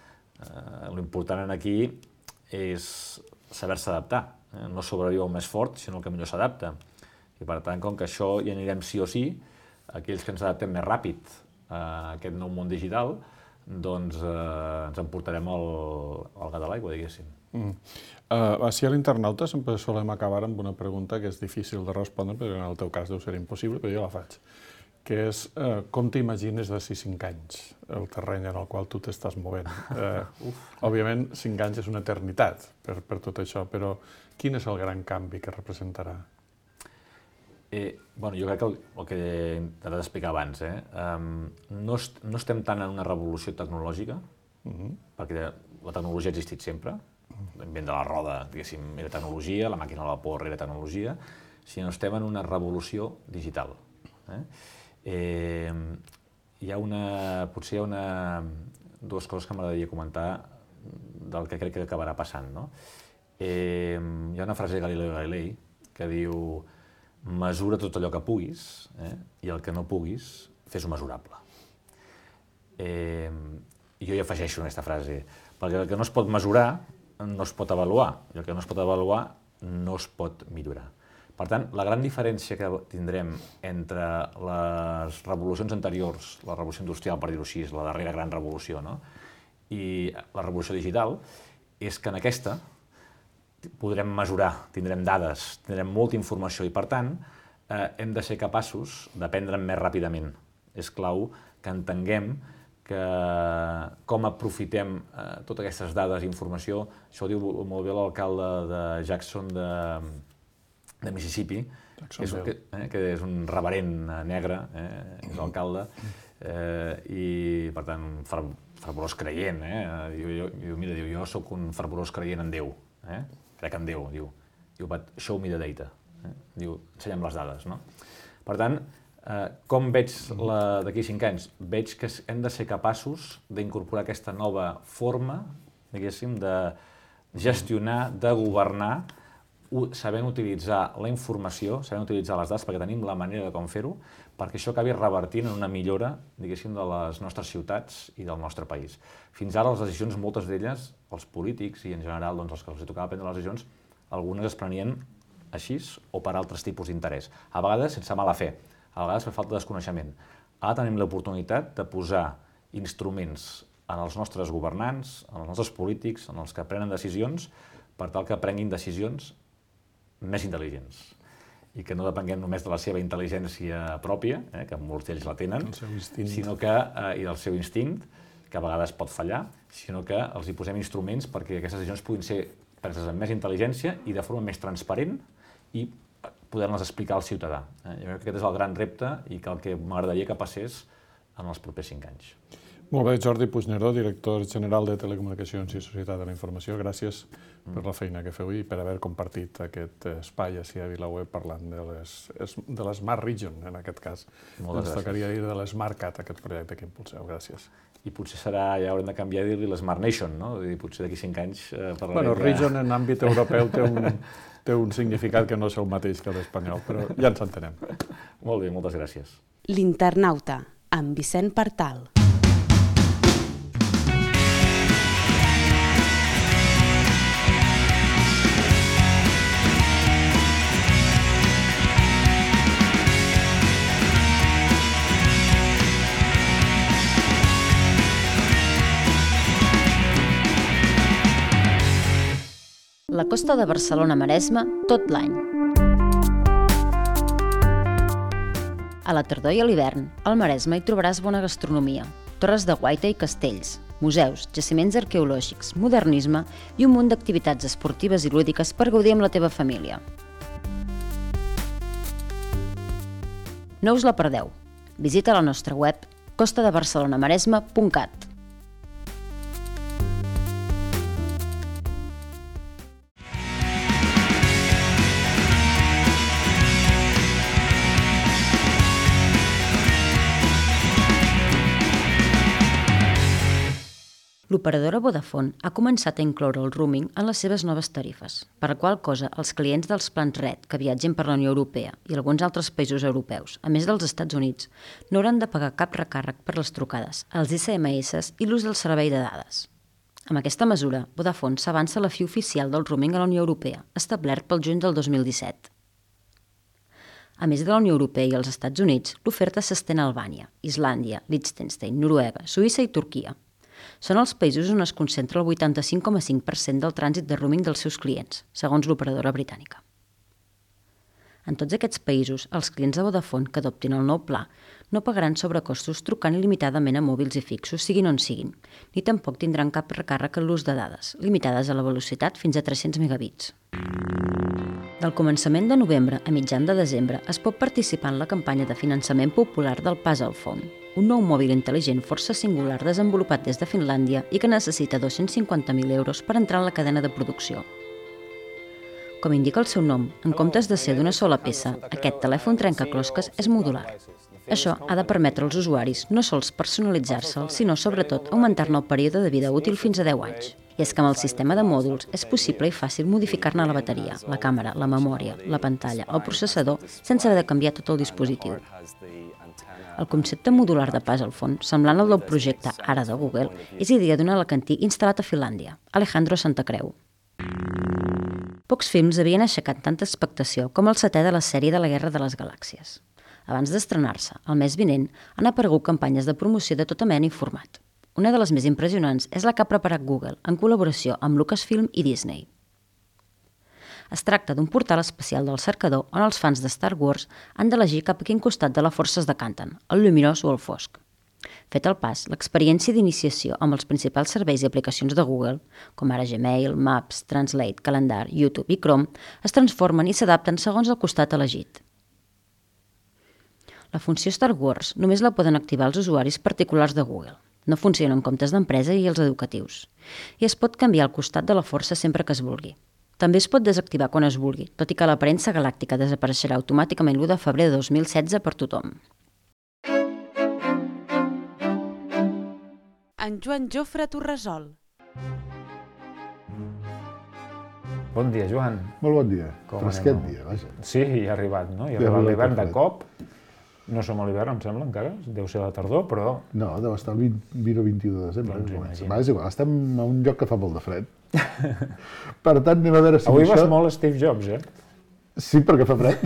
eh, l'important aquí és saber-se adaptar. Eh? No sobreviu el més fort, sinó el que millor s'adapta. I, per tant, com que això hi anirem sí o sí, aquells que ens adaptem més ràpid a aquest nou món digital, doncs eh, ens emportarem el, el gat a l'aigua, diguéssim. Mm. Uh, així a l'internauta sempre solem acabar amb una pregunta que és difícil de respondre, perquè en el teu cas deu ser impossible, però jo la faig, que és uh, com t'imagines d'ací cinc anys el terreny en el qual tu t'estàs movent? Uh, òbviament, cinc anys és una eternitat per, per tot això, però quin és el gran canvi que representarà? Eh, bueno, jo crec que el, el que he intentat explicar abans, eh, um, no, est, no estem tant en una revolució tecnològica, uh-huh. perquè la tecnologia ha existit sempre, l'invent de la roda, diguéssim, era tecnologia, la màquina de vapor era tecnologia, sinó estem en una revolució digital. Eh? Eh, hi ha una, potser hi ha una, dues coses que m'agradaria comentar del que crec que acabarà passant. No? Eh, hi ha una frase de Galileo Galilei que diu: mesura tot allò que puguis, eh? I el que no puguis, fes-ho mesurable. Eh, jo hi afegeixo en aquesta frase, perquè el que no es pot mesurar no es pot avaluar, i el que no es pot avaluar no es pot millorar. Per tant, la gran diferència que tindrem entre les revolucions anteriors, la revolució industrial, per dir-ho així, la darrera gran revolució, no?, i la revolució digital, és que en aquesta podrem mesurar, tindrem dades, tindrem molta informació i, per tant, eh, hem de ser capaços d'aprendre més ràpidament. És clau que entenguem que com aprofitem eh, totes aquestes dades i informació. Això ho diu molt bé l'alcalde de Jackson de, de Mississippi, que és, que, eh, que és un reverent negre, eh, és l'alcalde, eh, i, per tant, fervorós creient. Eh? Jo, jo, jo, mira, diu, jo sóc un fervorós creient en Déu. eh? crec en Déu, diu, diu, but show me the data, eh? diu, ensenya'm les dades, no? Per tant, eh, com veig d'aquí cinc anys? Veig que hem de ser capaços d'incorporar aquesta nova forma, diguéssim, de gestionar, de governar, sabent utilitzar la informació, sabent utilitzar les dades, perquè tenim la manera de com fer-ho, perquè això acabi revertint en una millora, diguéssim, de les nostres ciutats i del nostre país. Fins ara les decisions, moltes d'elles, els polítics i en general doncs, els que els tocava prendre les decisions, algunes es prenien així o per altres tipus d'interès. A vegades sense mala fe, a vegades per falta de desconeixement. Ara tenim l'oportunitat de posar instruments en els nostres governants, en els nostres polítics, en els que prenen decisions, per tal que prenguin decisions més intel·ligents i que no depenguem només de la seva intel·ligència pròpia, eh, que molts d'ells la tenen, sinó que, eh, i del seu instint, que a vegades pot fallar, sinó que els hi posem instruments perquè aquestes decisions puguin ser preses amb més intel·ligència i de forma més transparent i poder-les explicar al ciutadà. Eh? Jo crec que aquest és el gran repte i que el que m'agradaria que passés en els propers cinc anys. Molt bé, Jordi Puigneró, director general de Telecomunicacions i Societat de la Informació. Gràcies per la feina que feu i per haver compartit aquest espai així a VilaWeb parlant de les, de l'Smart Region, en aquest cas. Moltes Ens gràcies. tocaria dir de l'Smart Cat, aquest projecte que impulseu. Gràcies. I potser serà, ja haurem de canviar i dir-li l'Smart Nation, no? I potser d'aquí cinc anys eh, parlarem... Bueno, region en àmbit europeu té un, té un significat que no és el mateix que l'espanyol, però ja ens entenem. Molt bé, moltes gràcies. L'Internauta, amb Vicent Partal. La costa de Barcelona-Maresme tot l'any. A la tardor i a l'hivern, al Maresme hi trobaràs bona gastronomia, torres de guaita i castells, museus, jaciments arqueològics, modernisme i un munt d'activitats esportives i lúdiques per gaudir amb la teva família. No us la perdeu. Visita la nostra web costa de barcelona maresme punt cat. L'operadora Vodafone ha començat a incloure el roaming en les seves noves tarifes, per la qual cosa els clients dels plans Red que viatgen per la Unió Europea i alguns altres països europeus, a més dels Estats Units, no hauran de pagar cap recàrrec per les trucades, els S M S i l'ús del servei de dades. Amb aquesta mesura, Vodafone s'avança a la fi oficial del roaming a la Unió Europea, establert pel juny del dos mil disset. A més de la Unió Europea i els Estats Units, l'oferta s'estén a Albània, Islàndia, Liechtenstein, Noruega, Suïssa i Turquia. Són els països on es concentra el vuitanta-cinc coma cinc per cent del trànsit de roaming dels seus clients, segons l'operadora britànica. En tots aquests països, els clients de Vodafone que adoptin el nou pla no pagaran sobrecostos trucant il·limitadament a mòbils i fixos, siguin on siguin, ni tampoc tindran cap recàrrec en l'ús de dades, limitades a la velocitat fins a tres-cents megabits. Del començament de novembre a mitjan de desembre es pot participar en la campanya de finançament popular del Puzzle Phone, un nou mòbil intel·ligent força singular desenvolupat des de Finlàndia i que necessita dos-cents cinquanta mil euros per entrar en la cadena de producció. Com indica el seu nom, en comptes de ser d'una sola peça, aquest telèfon trencaclosques és modular. Això ha de permetre als usuaris no sols personalitzar-se'l, sinó sobretot augmentar-ne el període de vida útil fins a deu anys. I és que amb el sistema de mòduls és possible i fàcil modificar-ne la bateria, la càmera, la memòria, la pantalla, el processador, sense haver de canviar tot el dispositiu. El concepte modular de Puzzle Phone, semblant al del projecte Ara de Google, és idea d'un alacantí instal·lat a Finlàndia, Alejandro Santacreu. Pocs films havien aixecat tanta expectació com el setè de la sèrie de la Guerra de les Galàxies. Abans d'estrenar-se, el mes vinent, han aparegut campanyes de promoció de tota mena i format. Una de les més impressionants és la que ha preparat Google, en col·laboració amb Lucasfilm i Disney. Es tracta d'un portal especial del cercador on els fans de Star Wars han d'elegir cap a quin costat de la força es decanten, el lluminós o el fosc. Fet el pas, l'experiència d'iniciació amb els principals serveis i aplicacions de Google, com ara Gmail, Maps, Translate, Calendar, YouTube i Chrome, es transformen i s'adapten segons el costat elegit. La funció Star Wars només la poden activar els usuaris particulars de Google. No funciona en comptes d'empresa i els educatius. I es pot canviar el costat de la força sempre que es vulgui. També es pot desactivar quan es vulgui, tot i que la premsa galàctica desapareixerà automàticament l'u de febrer de dos mil setze per tothom. En Joan Jofre Torresol. Bon dia, Joan. Molt bon dia. Com Fresquet anem? dia, vaja. Sí, ja ha arribat, no? Ja ha Ja ha arribat arribat l'hivern el de fred. cop. No som a l'hivern, em sembla, encara. Deu ser la tardor, però... No, deu estar el vint, vint o vint-i-u de desembre. Doncs que comença. imagina't. Va, és igual, estem a un lloc que fa molt de fred. Per tant, anem a veure si Avui això... vas molt Steve Jobs, eh? Sí, perquè fa fred.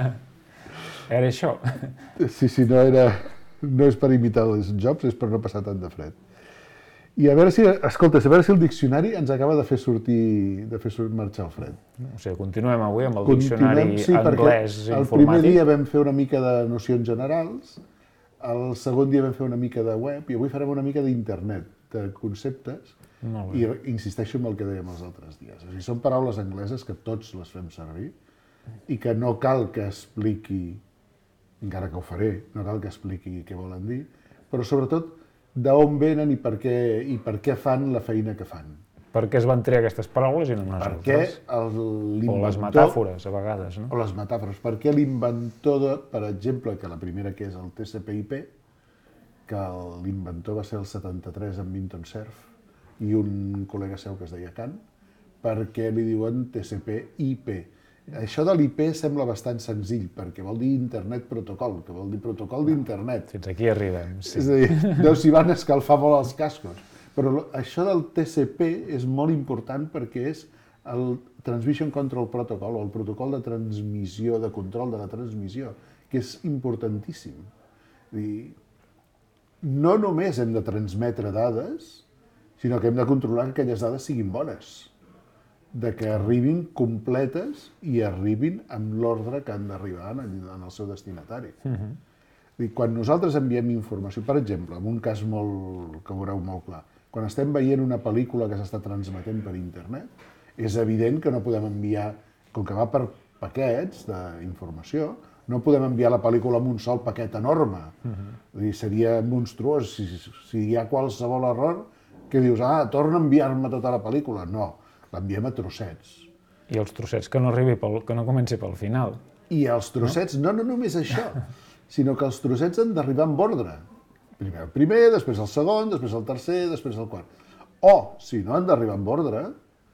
Era això. Sí, sí, no era... No és per imitar els Jobs, és per no passar tant de fred. I a veure si... Escolta, a veure si el diccionari ens acaba de fer sortir... de fer sortir marxar el fred. O sigui, continuem avui amb el diccionari sí, anglès perquè el informàtic. primer dia vam fer una mica de nocions generals, el segon dia vam fer una mica de web i avui farem una mica d'internet, de conceptes, Molt bé. i insisteixo en el que dèiem els altres dies. És a dir, són paraules angleses que tots les fem servir i que no cal que expliqui, encara que ho faré, no cal que expliqui què volen dir, però sobretot d'on venen i per què, i per què fan la feina que fan. Per què es van triar aquestes paraules i no unes Perquè altres? l'inventor... O les metàfores, a vegades, no? O les metàfores. Perquè l'inventor, de, per exemple, que la primera que és el T C P I P, que l'inventor va ser el setanta-tres amb Vinton Cerf, i un col·lega seu que es deia Kant, perquè li diuen T C P I P. Això de l'I P sembla bastant senzill, perquè vol dir Internet Protocol, que vol dir protocol d'Internet. Fins aquí arribem, sí. És a dir, no s'hi van escalfar molt els cascos. Però això del T C P és molt important perquè és el Transmission Control Protocol, o el protocol de transmissió, de control de la transmissió, que és importantíssim. És a dir, no només hem de transmetre dades, sinó que hem de controlar que aquelles dades siguin bones, de que arribin completes i arribin amb l'ordre que han d'arribar en el seu destinatari. Uh-huh. I quan nosaltres enviem informació, per exemple, en un cas molt, que veureu molt clar, quan estem veient una pel·lícula que s'està transmetent per internet, és evident que no podem enviar, com que va per paquets d'informació, no podem enviar la pel·lícula amb un sol paquet enorme. Uh-huh. És dir, seria monstruós. Si, si hi ha qualsevol error, que dius, ah, torna a enviar-me tota la pel·lícula. No, l'enviem a trossets. I els trossets que no arribi pel, que no comenci pel final. I els trossets, no, no només això, sinó que els trossets han d'arribar amb ordre. Primer el primer, després el segon, després el tercer, després el quart. O, si no han d'arribar amb ordre,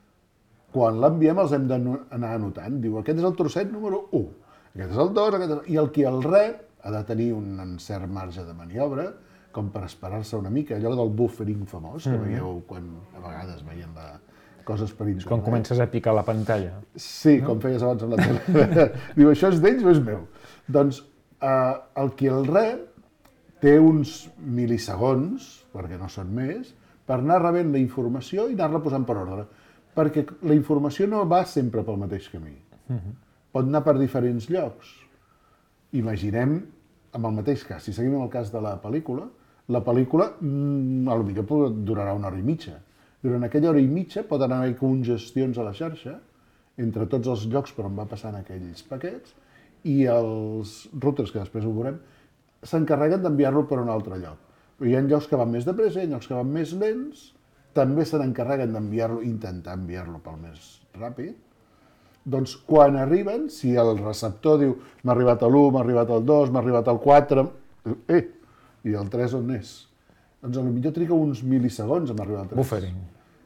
quan l'enviem els hem d'anar anotant. Diu, aquest és el trosset número u, aquest és el dos, aquest és... i el qui el rep ha de tenir un cert marge de maniobra, com per esperar-se una mica, allò del buffering famós, que veieu quan a vegades veien la... coses per internet. Quan comences a picar la pantalla. Sí, no? Com feies abans amb la tele. Diu, això és d'ells o és meu? Doncs eh, el qui el rep té uns mil·lisegons, perquè no són més, per anar rebent la informació i anar-la posant per ordre. Perquè la informació no va sempre pel mateix camí. Uh-huh. Pot anar per diferents llocs. Imaginem, amb el mateix cas, si seguim el cas de la pel·lícula, la pel·lícula mmm, potser durarà una hora i mitja. Durant aquella hora i mitja pot anar-hi congestions a la xarxa entre tots els llocs per on va passant aquells paquets i els routers, que després ho veurem, s'encarreguen d'enviar-lo per un altre lloc. Però hi ha llocs que van més de pressa, hi ha llocs que van més lents, també se n'encarreguen d'enviar-lo, intentar enviar-lo pel més ràpid. Doncs quan arriben, si el receptor diu m'ha arribat l'u, m'ha arribat el dos, m'ha arribat el quatre, eh, i el tres on és? Doncs potser triga uns mil·lisegons en arribar al tres. Buffering.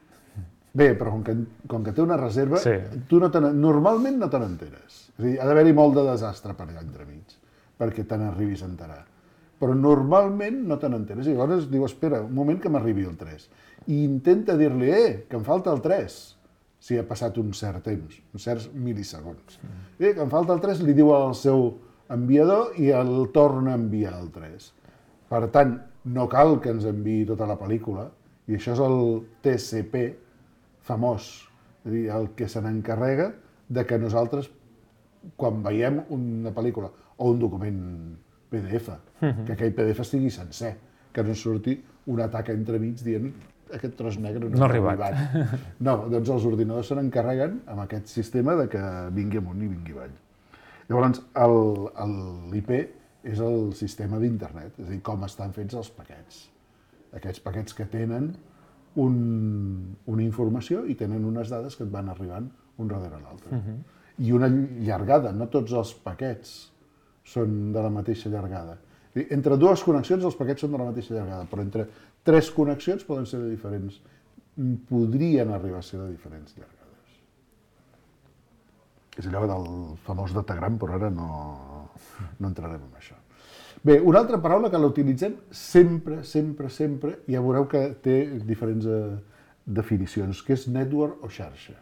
Bé, però com que, com que té una reserva, sí. tu no normalment no te n'enteres. És a dir, ha d'haver-hi molt de desastre per allà entremig, perquè te n'arribis a enterar. Però normalment no te n'enteres. I llavors diu, espera, un moment que m'arribi el tres. I intenta dir-li, eh, que em falta el tres, si ha passat un cert temps, uns certs mil·lisegons. Mm. Eh, que em falta el tres, li diu al seu enviador i el torna a enviar el tres. Per tant, no cal que ens enviï tota la pel·lícula, i això és el T C P famós, és a dir, el que se n'encarrega de que nosaltres, quan veiem una pel·lícula o un document P D F, uh-huh. que aquell P D F estigui sencer, que no surti un atac entremig dient aquest tros negre no, no ha arribat. arribat. No, doncs els ordinadors se n'encarreguen amb aquest sistema de que vingui amunt i vingui avall. Llavors, l'I P és el sistema d'internet, és a dir, com estan fets els paquets. Aquests paquets que tenen un, una informació i tenen unes dades que et van arribant un darrere l'altre. I una llargada, no tots els paquets són de la mateixa llargada. Entre dues connexions els paquets són de la mateixa llargada, però entre tres connexions poden ser de diferents, podrien arribar a ser de diferents llargades. És allò del famós datagram, però ara no, no entrarem en això. Bé, una altra paraula que l'utilitzem sempre, sempre, sempre, i ja veureu que té diferents eh, definicions, que és network o xarxa.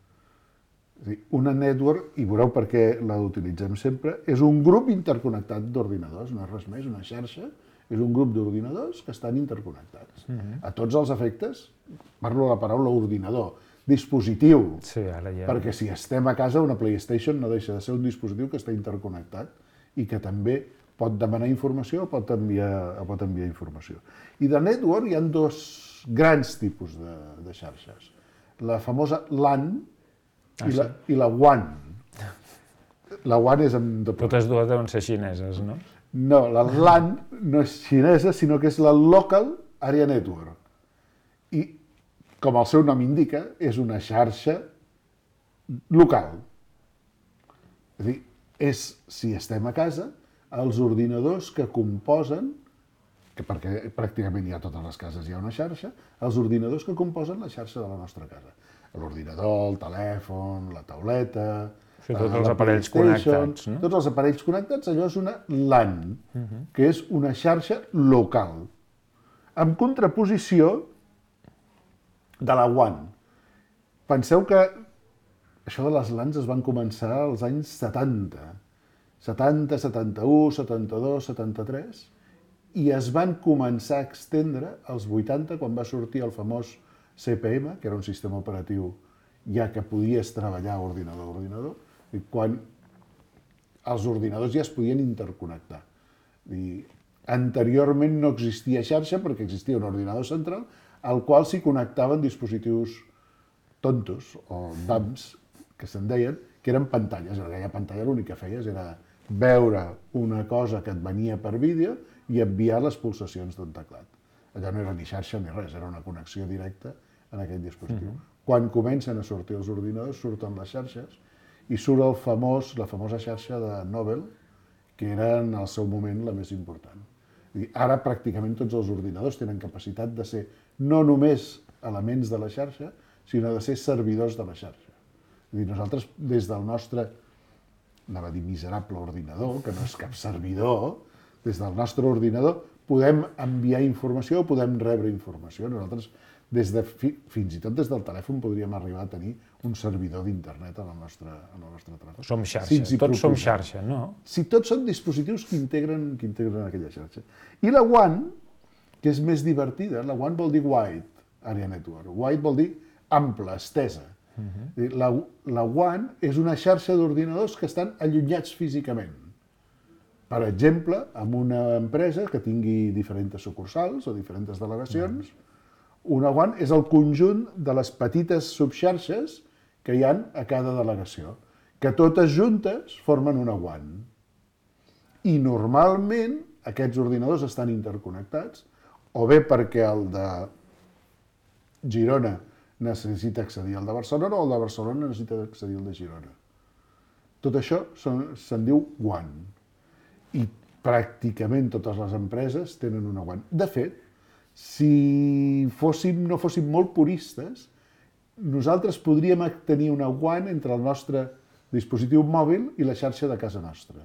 És dir, una network, i veureu per què la utilitzem sempre, és un grup interconnectat d'ordinadors, no és res més, una xarxa és un grup d'ordinadors que estan interconnectats. Mm-hmm. A tots els efectes, parlo de la paraula ordinador, dispositiu, sí, ara ja... perquè si estem a casa, una PlayStation no deixa de ser un dispositiu que està interconnectat i que també pot demanar informació o pot enviar, pot enviar informació. I de network hi ha dos grans tipus de, de xarxes. La famosa LAN ah, i, la, sí? i la WAN. La WAN és amb doble. Totes dues deuen ser xineses, no? No, la LAN no és xinesa, sinó que és la Local Area Network. I, com el seu nom indica, és una xarxa local. És a dir, és, si estem a casa, els ordinadors que composen, que perquè pràcticament ja a totes les cases hi ha una xarxa, els ordinadors que composen la xarxa de la nostra casa. L'ordinador, el telèfon, la tauleta... Sí, tots els aparells connectats, no? Tots els aparells connectats, allò és una LAN, uh-huh. que és una xarxa local, en contraposició de la WAN. Penseu que això de les LANs es van començar als anys setanta, setanta, setanta-u, setanta-dos, setanta-tres, i es van començar a extendre als vuitanta, quan va sortir el famós C P M, que era un sistema operatiu ja que podies treballar ordinador a ordinador, i quan els ordinadors ja es podien interconnectar. I anteriorment no existia xarxa perquè existia un ordinador central al qual s'hi connectaven dispositius tontos o dumps, que se'n deien, que eren pantalles. En aquella pantalla l'únic que feies era veure una cosa que et venia per vídeo i enviar les pulsacions d'un teclat. Allò no era ni xarxa ni res, era una connexió directa en aquell dispositiu. Uh-huh. Quan comencen a sortir els ordinadors, surten les xarxes i surt el famós, la famosa xarxa de Nobel, que era en el seu moment la més important. Ara pràcticament tots els ordinadors tenen capacitat de ser no només elements de la xarxa, sinó de ser servidors de la xarxa. És dir, nosaltres, des del nostre, anava a dir miserable ordinador, que no és cap servidor, des del nostre ordinador podem enviar informació o podem rebre informació. Nosaltres, des de, fins i tot des del telèfon, podríem arribar a tenir un servidor d'internet en el nostre, en el nostre telèfon. Som xarxa, si tots som xarxa, no? Si tots són dispositius que integren, que integren aquella xarxa. I la WAN, que és més divertida, la WAN vol dir Wide Area Network. Wide vol dir ampla, estesa. Uh-huh. La, la WAN és una xarxa d'ordinadors que estan allunyats físicament. Per exemple, amb una empresa que tingui diferents sucursals o diferents delegacions, uh-huh. Una WAN és el conjunt de les petites subxarxes que hi ha a cada delegació, que totes juntes formen una WAN. I normalment aquests ordinadors estan interconnectats, o bé perquè el de Girona necessita accedir al de Barcelona o el de Barcelona necessita accedir al de Girona. Tot això se'n diu WAN. I pràcticament totes les empreses tenen una WAN. De fet, si fóssim, no fóssim molt puristes, nosaltres podríem tenir una WAN entre el nostre dispositiu mòbil i la xarxa de casa nostra.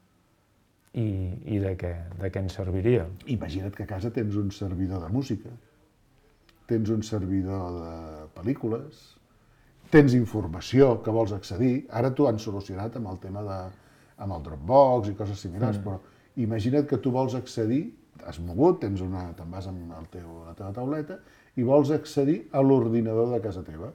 I, i de què? De què ens serviria? Imagina't que a casa tens un servidor de música, tens un servidor de pel·lícules, tens informació que vols accedir. Ara t'ho han solucionat amb el tema de amb el Dropbox i coses similars, mm. però imagina't que tu vols accedir, has mogut, tens una, te'n vas amb el teu, la teva tauleta i vols accedir a l'ordinador de casa teva.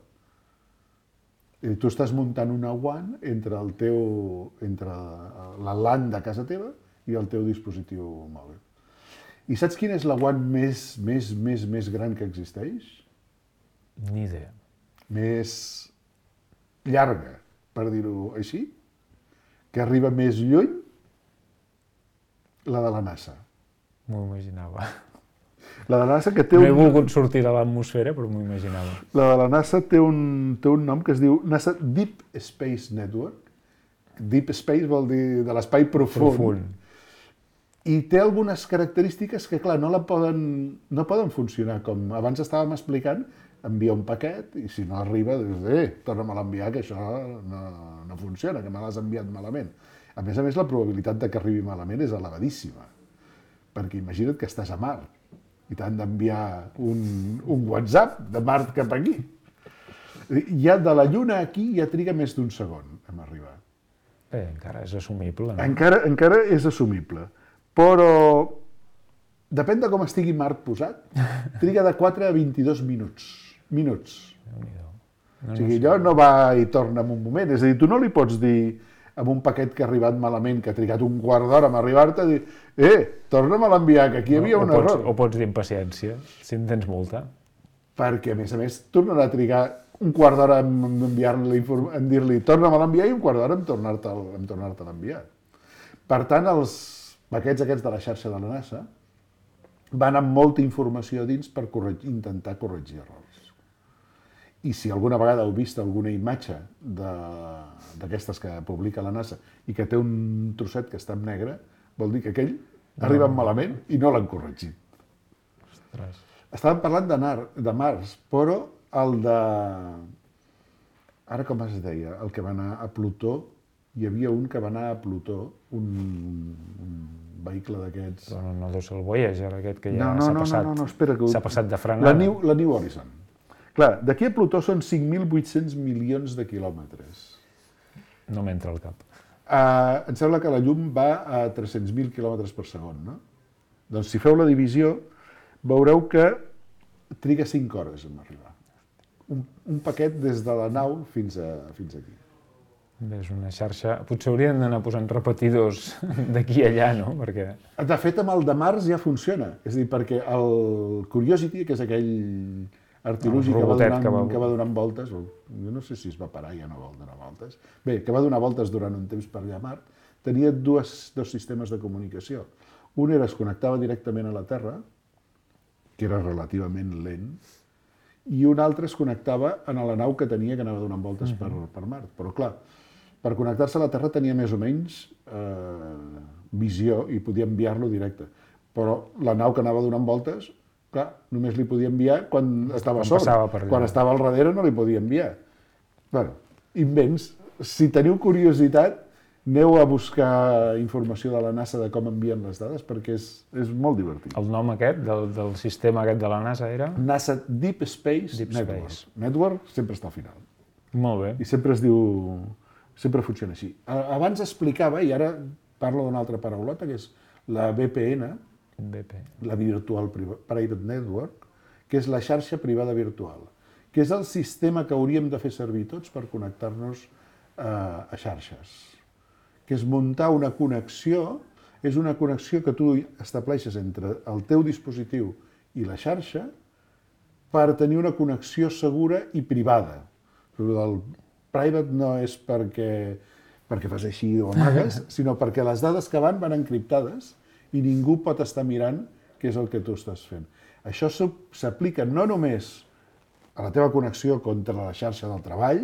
I tu estàs muntant una WAN entre, el teu, entre la LAN de casa teva i el teu dispositiu mòbil. I saps quina és la WAN més, més, més, més gran que existeix? Ni idea. Més llarga, per dir-ho així, que arriba més lluny, la de la NASA. M'ho imaginava. La de la NASA que té No he un... volgut sortir de l'atmosfera, però m'ho imaginava. La de la NASA té un, té un nom que es diu NASA Deep Space Network. Deep Space vol dir de l'espai profund. Profund. I té algunes característiques que, clar, no, la poden, no poden funcionar. Com abans estàvem explicant, envia un paquet i si no arriba, dius, eh, torna'm a l'enviar, que això no, no funciona, que me l'has enviat malament. A més a més, la probabilitat de que arribi malament és elevadíssima. Perquè imagina't que estàs a Mart i t'han d'enviar un, un WhatsApp de Mart cap aquí. Ja de la Lluna aquí ja triga més d'un segon en arribar. Bé, encara és assumible. No? Encara, encara és assumible. Però depèn de com estigui Mart posat, triga de quatre a vint-i-dos minuts. Minuts. No, o sigui, allò no va i torna en un moment. És a dir, tu no li pots dir amb un paquet que ha arribat malament, que ha trigat un quart d'hora a arribar-te, dir, eh, torna'm a l'enviar, que aquí hi havia no, un pots, error. O pots dir impaciència, si en tens molta. Perquè, a més a més, tornarà a trigar un quart d'hora en, enviar-li, en dir-li, torna'm a l'enviar, i un quart d'hora en tornar-te en tornar-te a l'enviar. Per tant, els paquets aquests de la xarxa de la NASA van amb molta informació dins per corregir, intentar corregir errors. I si alguna vegada heu vist alguna imatge d'aquestes que publica la NASA i que té un trosset que està en negre, vol dir que aquell ha arribat malament i no l'han corregit. Ostres. Estàvem parlant de, Nar, de Mars, però el de... Ara com es deia? El que va anar a Plutó, hi havia un que va anar a Plutó, un, un vehicle d'aquests... Però no, no deu ser el Voyager, aquest que ja no, no, s'ha no, passat, no, no, no, espera que... passat de frenada. La New, la New Horizon. Clar, d'aquí a Plutó són cinc mil vuit-cents milions de quilòmetres. No m'entra al cap. Uh, em sembla que la llum va a tres-cents mil quilòmetres per segon, no? Doncs si feu la divisió, veureu que triga cinc hores en arribar. Un, un paquet des de la nau fins, a, fins aquí. Bé, és una xarxa... Potser haurien d'anar posant repetidors d'aquí a allà, no? Perquè... De fet, amb el de Mars ja funciona. És a dir, perquè el Curiosity, que és aquell artilugi que va, donant, que, va... que va donant voltes, o, jo no sé si es va parar, ja no vol donar voltes, bé, que va donar voltes durant un temps per allà a Mart, tenia dues, dos sistemes de comunicació. Un era es connectava directament a la Terra, que era relativament lent, i un altre es connectava a la nau que tenia, que anava donant voltes per, per Mart. Però clar, per connectar-se a la Terra tenia més o menys eh, visió i podia enviar-lo directe. Però la nau que anava donant voltes, clar, només li podia enviar quan estava a sobre. Quan estava al darrere no li podia enviar. Bueno, invents. Si teniu curiositat, aneu a buscar informació de la NASA de com envien les dades, perquè és, és molt divertit. El nom aquest, del, del sistema aquest de la NASA, era? NASA Deep Space Deep Network. Space. Network sempre està al final. Molt bé. I sempre es diu... Sempre funciona així. Abans explicava, i ara parlo d'una altra paraulota, que és la V P N, B P. la Virtual Private Network, que és la xarxa privada virtual, que és el sistema que hauríem de fer servir tots per connectar-nos eh, a xarxes. Que és muntar una connexió, és una connexió que tu estableixes entre el teu dispositiu i la xarxa per tenir una connexió segura i privada. El private no és perquè, perquè fas així o amagues, sinó perquè les dades que van van encriptades i ningú pot estar mirant què és el que tu estàs fent. Això s'aplica no només a la teva connexió contra la xarxa del treball,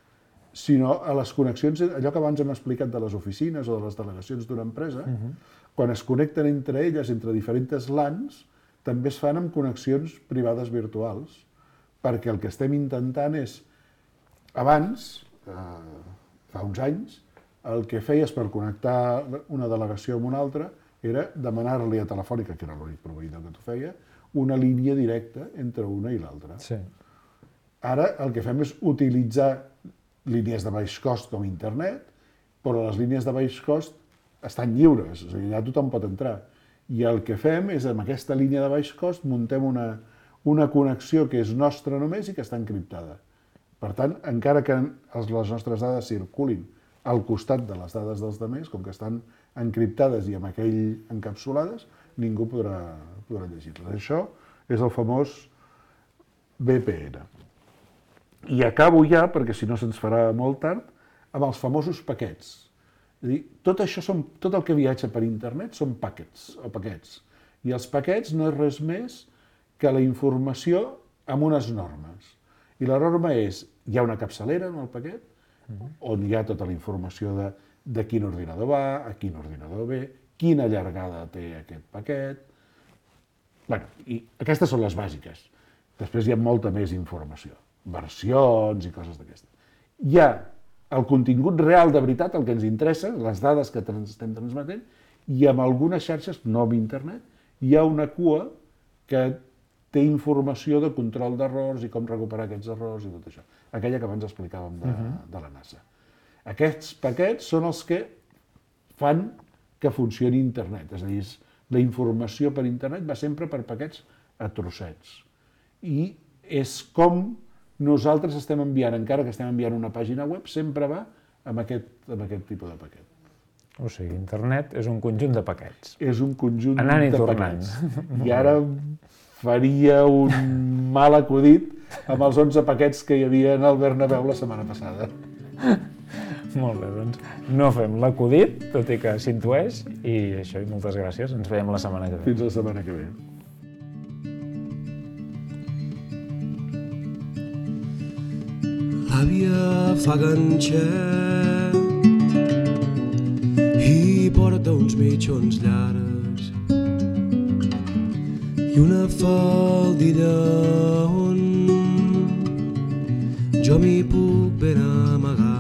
sinó a les connexions, allò que abans hem explicat de les oficines o de les delegacions d'una empresa, uh-huh. Quan es connecten entre elles, entre diferents LANs, també es fan amb connexions privades virtuals, perquè el que estem intentant és, abans, eh, fa uns anys, el que feies per connectar una delegació amb una altra era demanar-li a Telefònica, que era l'únic proveïdor que t'ho feia, una línia directa entre una i l'altra. Sí. Ara el que fem és utilitzar línies de baix cost com internet, però les línies de baix cost estan lliures, és a dir, allà tothom pot entrar. I el que fem és, amb aquesta línia de baix cost, muntem una, una connexió que és nostra només i que està encriptada. Per tant, encara que les nostres dades circulin al costat de les dades dels altres, com que estan encriptades i amb aquell encapsulades, ningú podrà, podrà llegir-les. Això és el famós V P N. I acabo ja, perquè si no se'ns farà molt tard, amb els famosos paquets. És a dir, tot això són, tot el que viatja per internet són paquets, o paquets. I els paquets no és res més que la informació amb unes normes. I la norma és, hi ha una capçalera en el paquet, on hi ha tota la informació de, de quin ordinador va, a quin ordinador ve, quina llargada té aquest paquet. Bé, i aquestes són les bàsiques. Després hi ha molta més informació, versions i coses d'aquestes. Hi ha el contingut real de veritat, el que ens interessa, les dades que trans, estem transmetent, i amb algunes xarxes, no amb internet, hi ha una cua que té informació de control d'errors i com recuperar aquests errors i tot això. Aquella que abans explicàvem de, uh-huh. de la NASA. Aquests paquets són els que fan que funcioni internet. És a dir, la informació per internet va sempre per paquets a trossets. I és com nosaltres estem enviant, encara que estem enviant una pàgina web, sempre va amb aquest, amb aquest tipus de paquet. O sigui, internet és un conjunt de paquets. És un conjunt Anant i de tornant. paquets. I ara faria un mal acudit amb els onze paquets que hi havia en el Bernabéu la setmana passada. Molt bé, doncs no fem l'acudit, tot i que s'intueix, i això, i moltes gràcies. Ens veiem la setmana que ve. Fins la setmana que ve. L'àvia fa ganxet i porta uns mitjons llargs i una faldilla on jo m'hi puc ben amagar.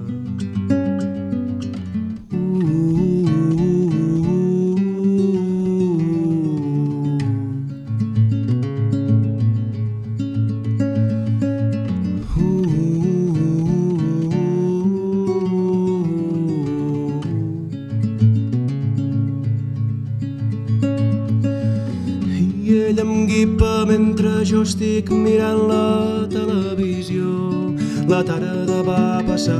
Mentre jo estic mirant la televisió, la tarda va passant,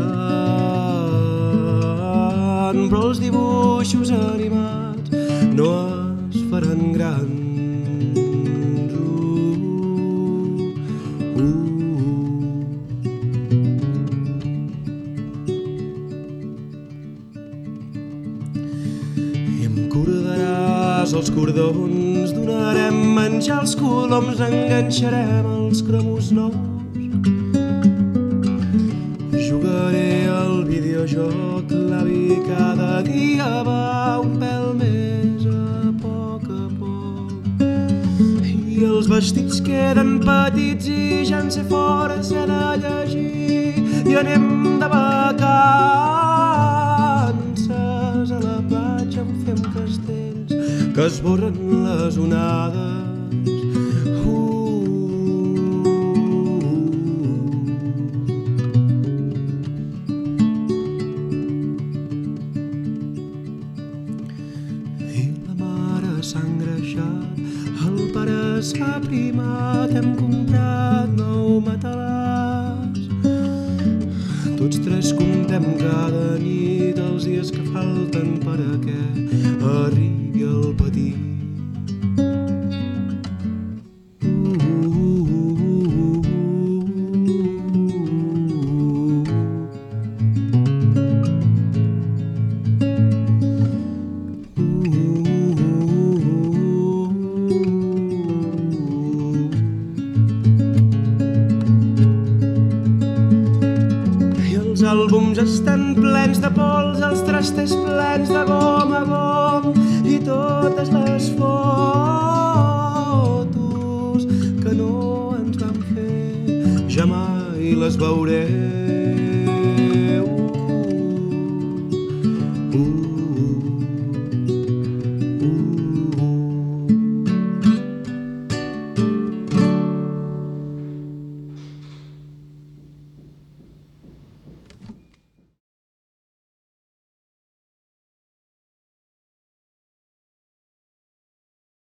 però els dibuixos animats no es faran grans. Uh, uh. I em cordaràs els cordons, donarem menjar als coloms, enganxarem els cromos nous. Jugaré al videojoc, l'avi cada dia va un pèl més a poc a poc. I els vestits queden petits i ja en sé fora, sé de llegir. I anem de vacances a la platja on fem castells que esborren les onades. S'ha primat, hem comprat nou matalàs. Tots tres comptem cada nit els dies que falten perquè arribi el petit. Estan plens de pols, els trastes plens de gom a gom i totes les fotos que no ens van fer ja mai les veurem.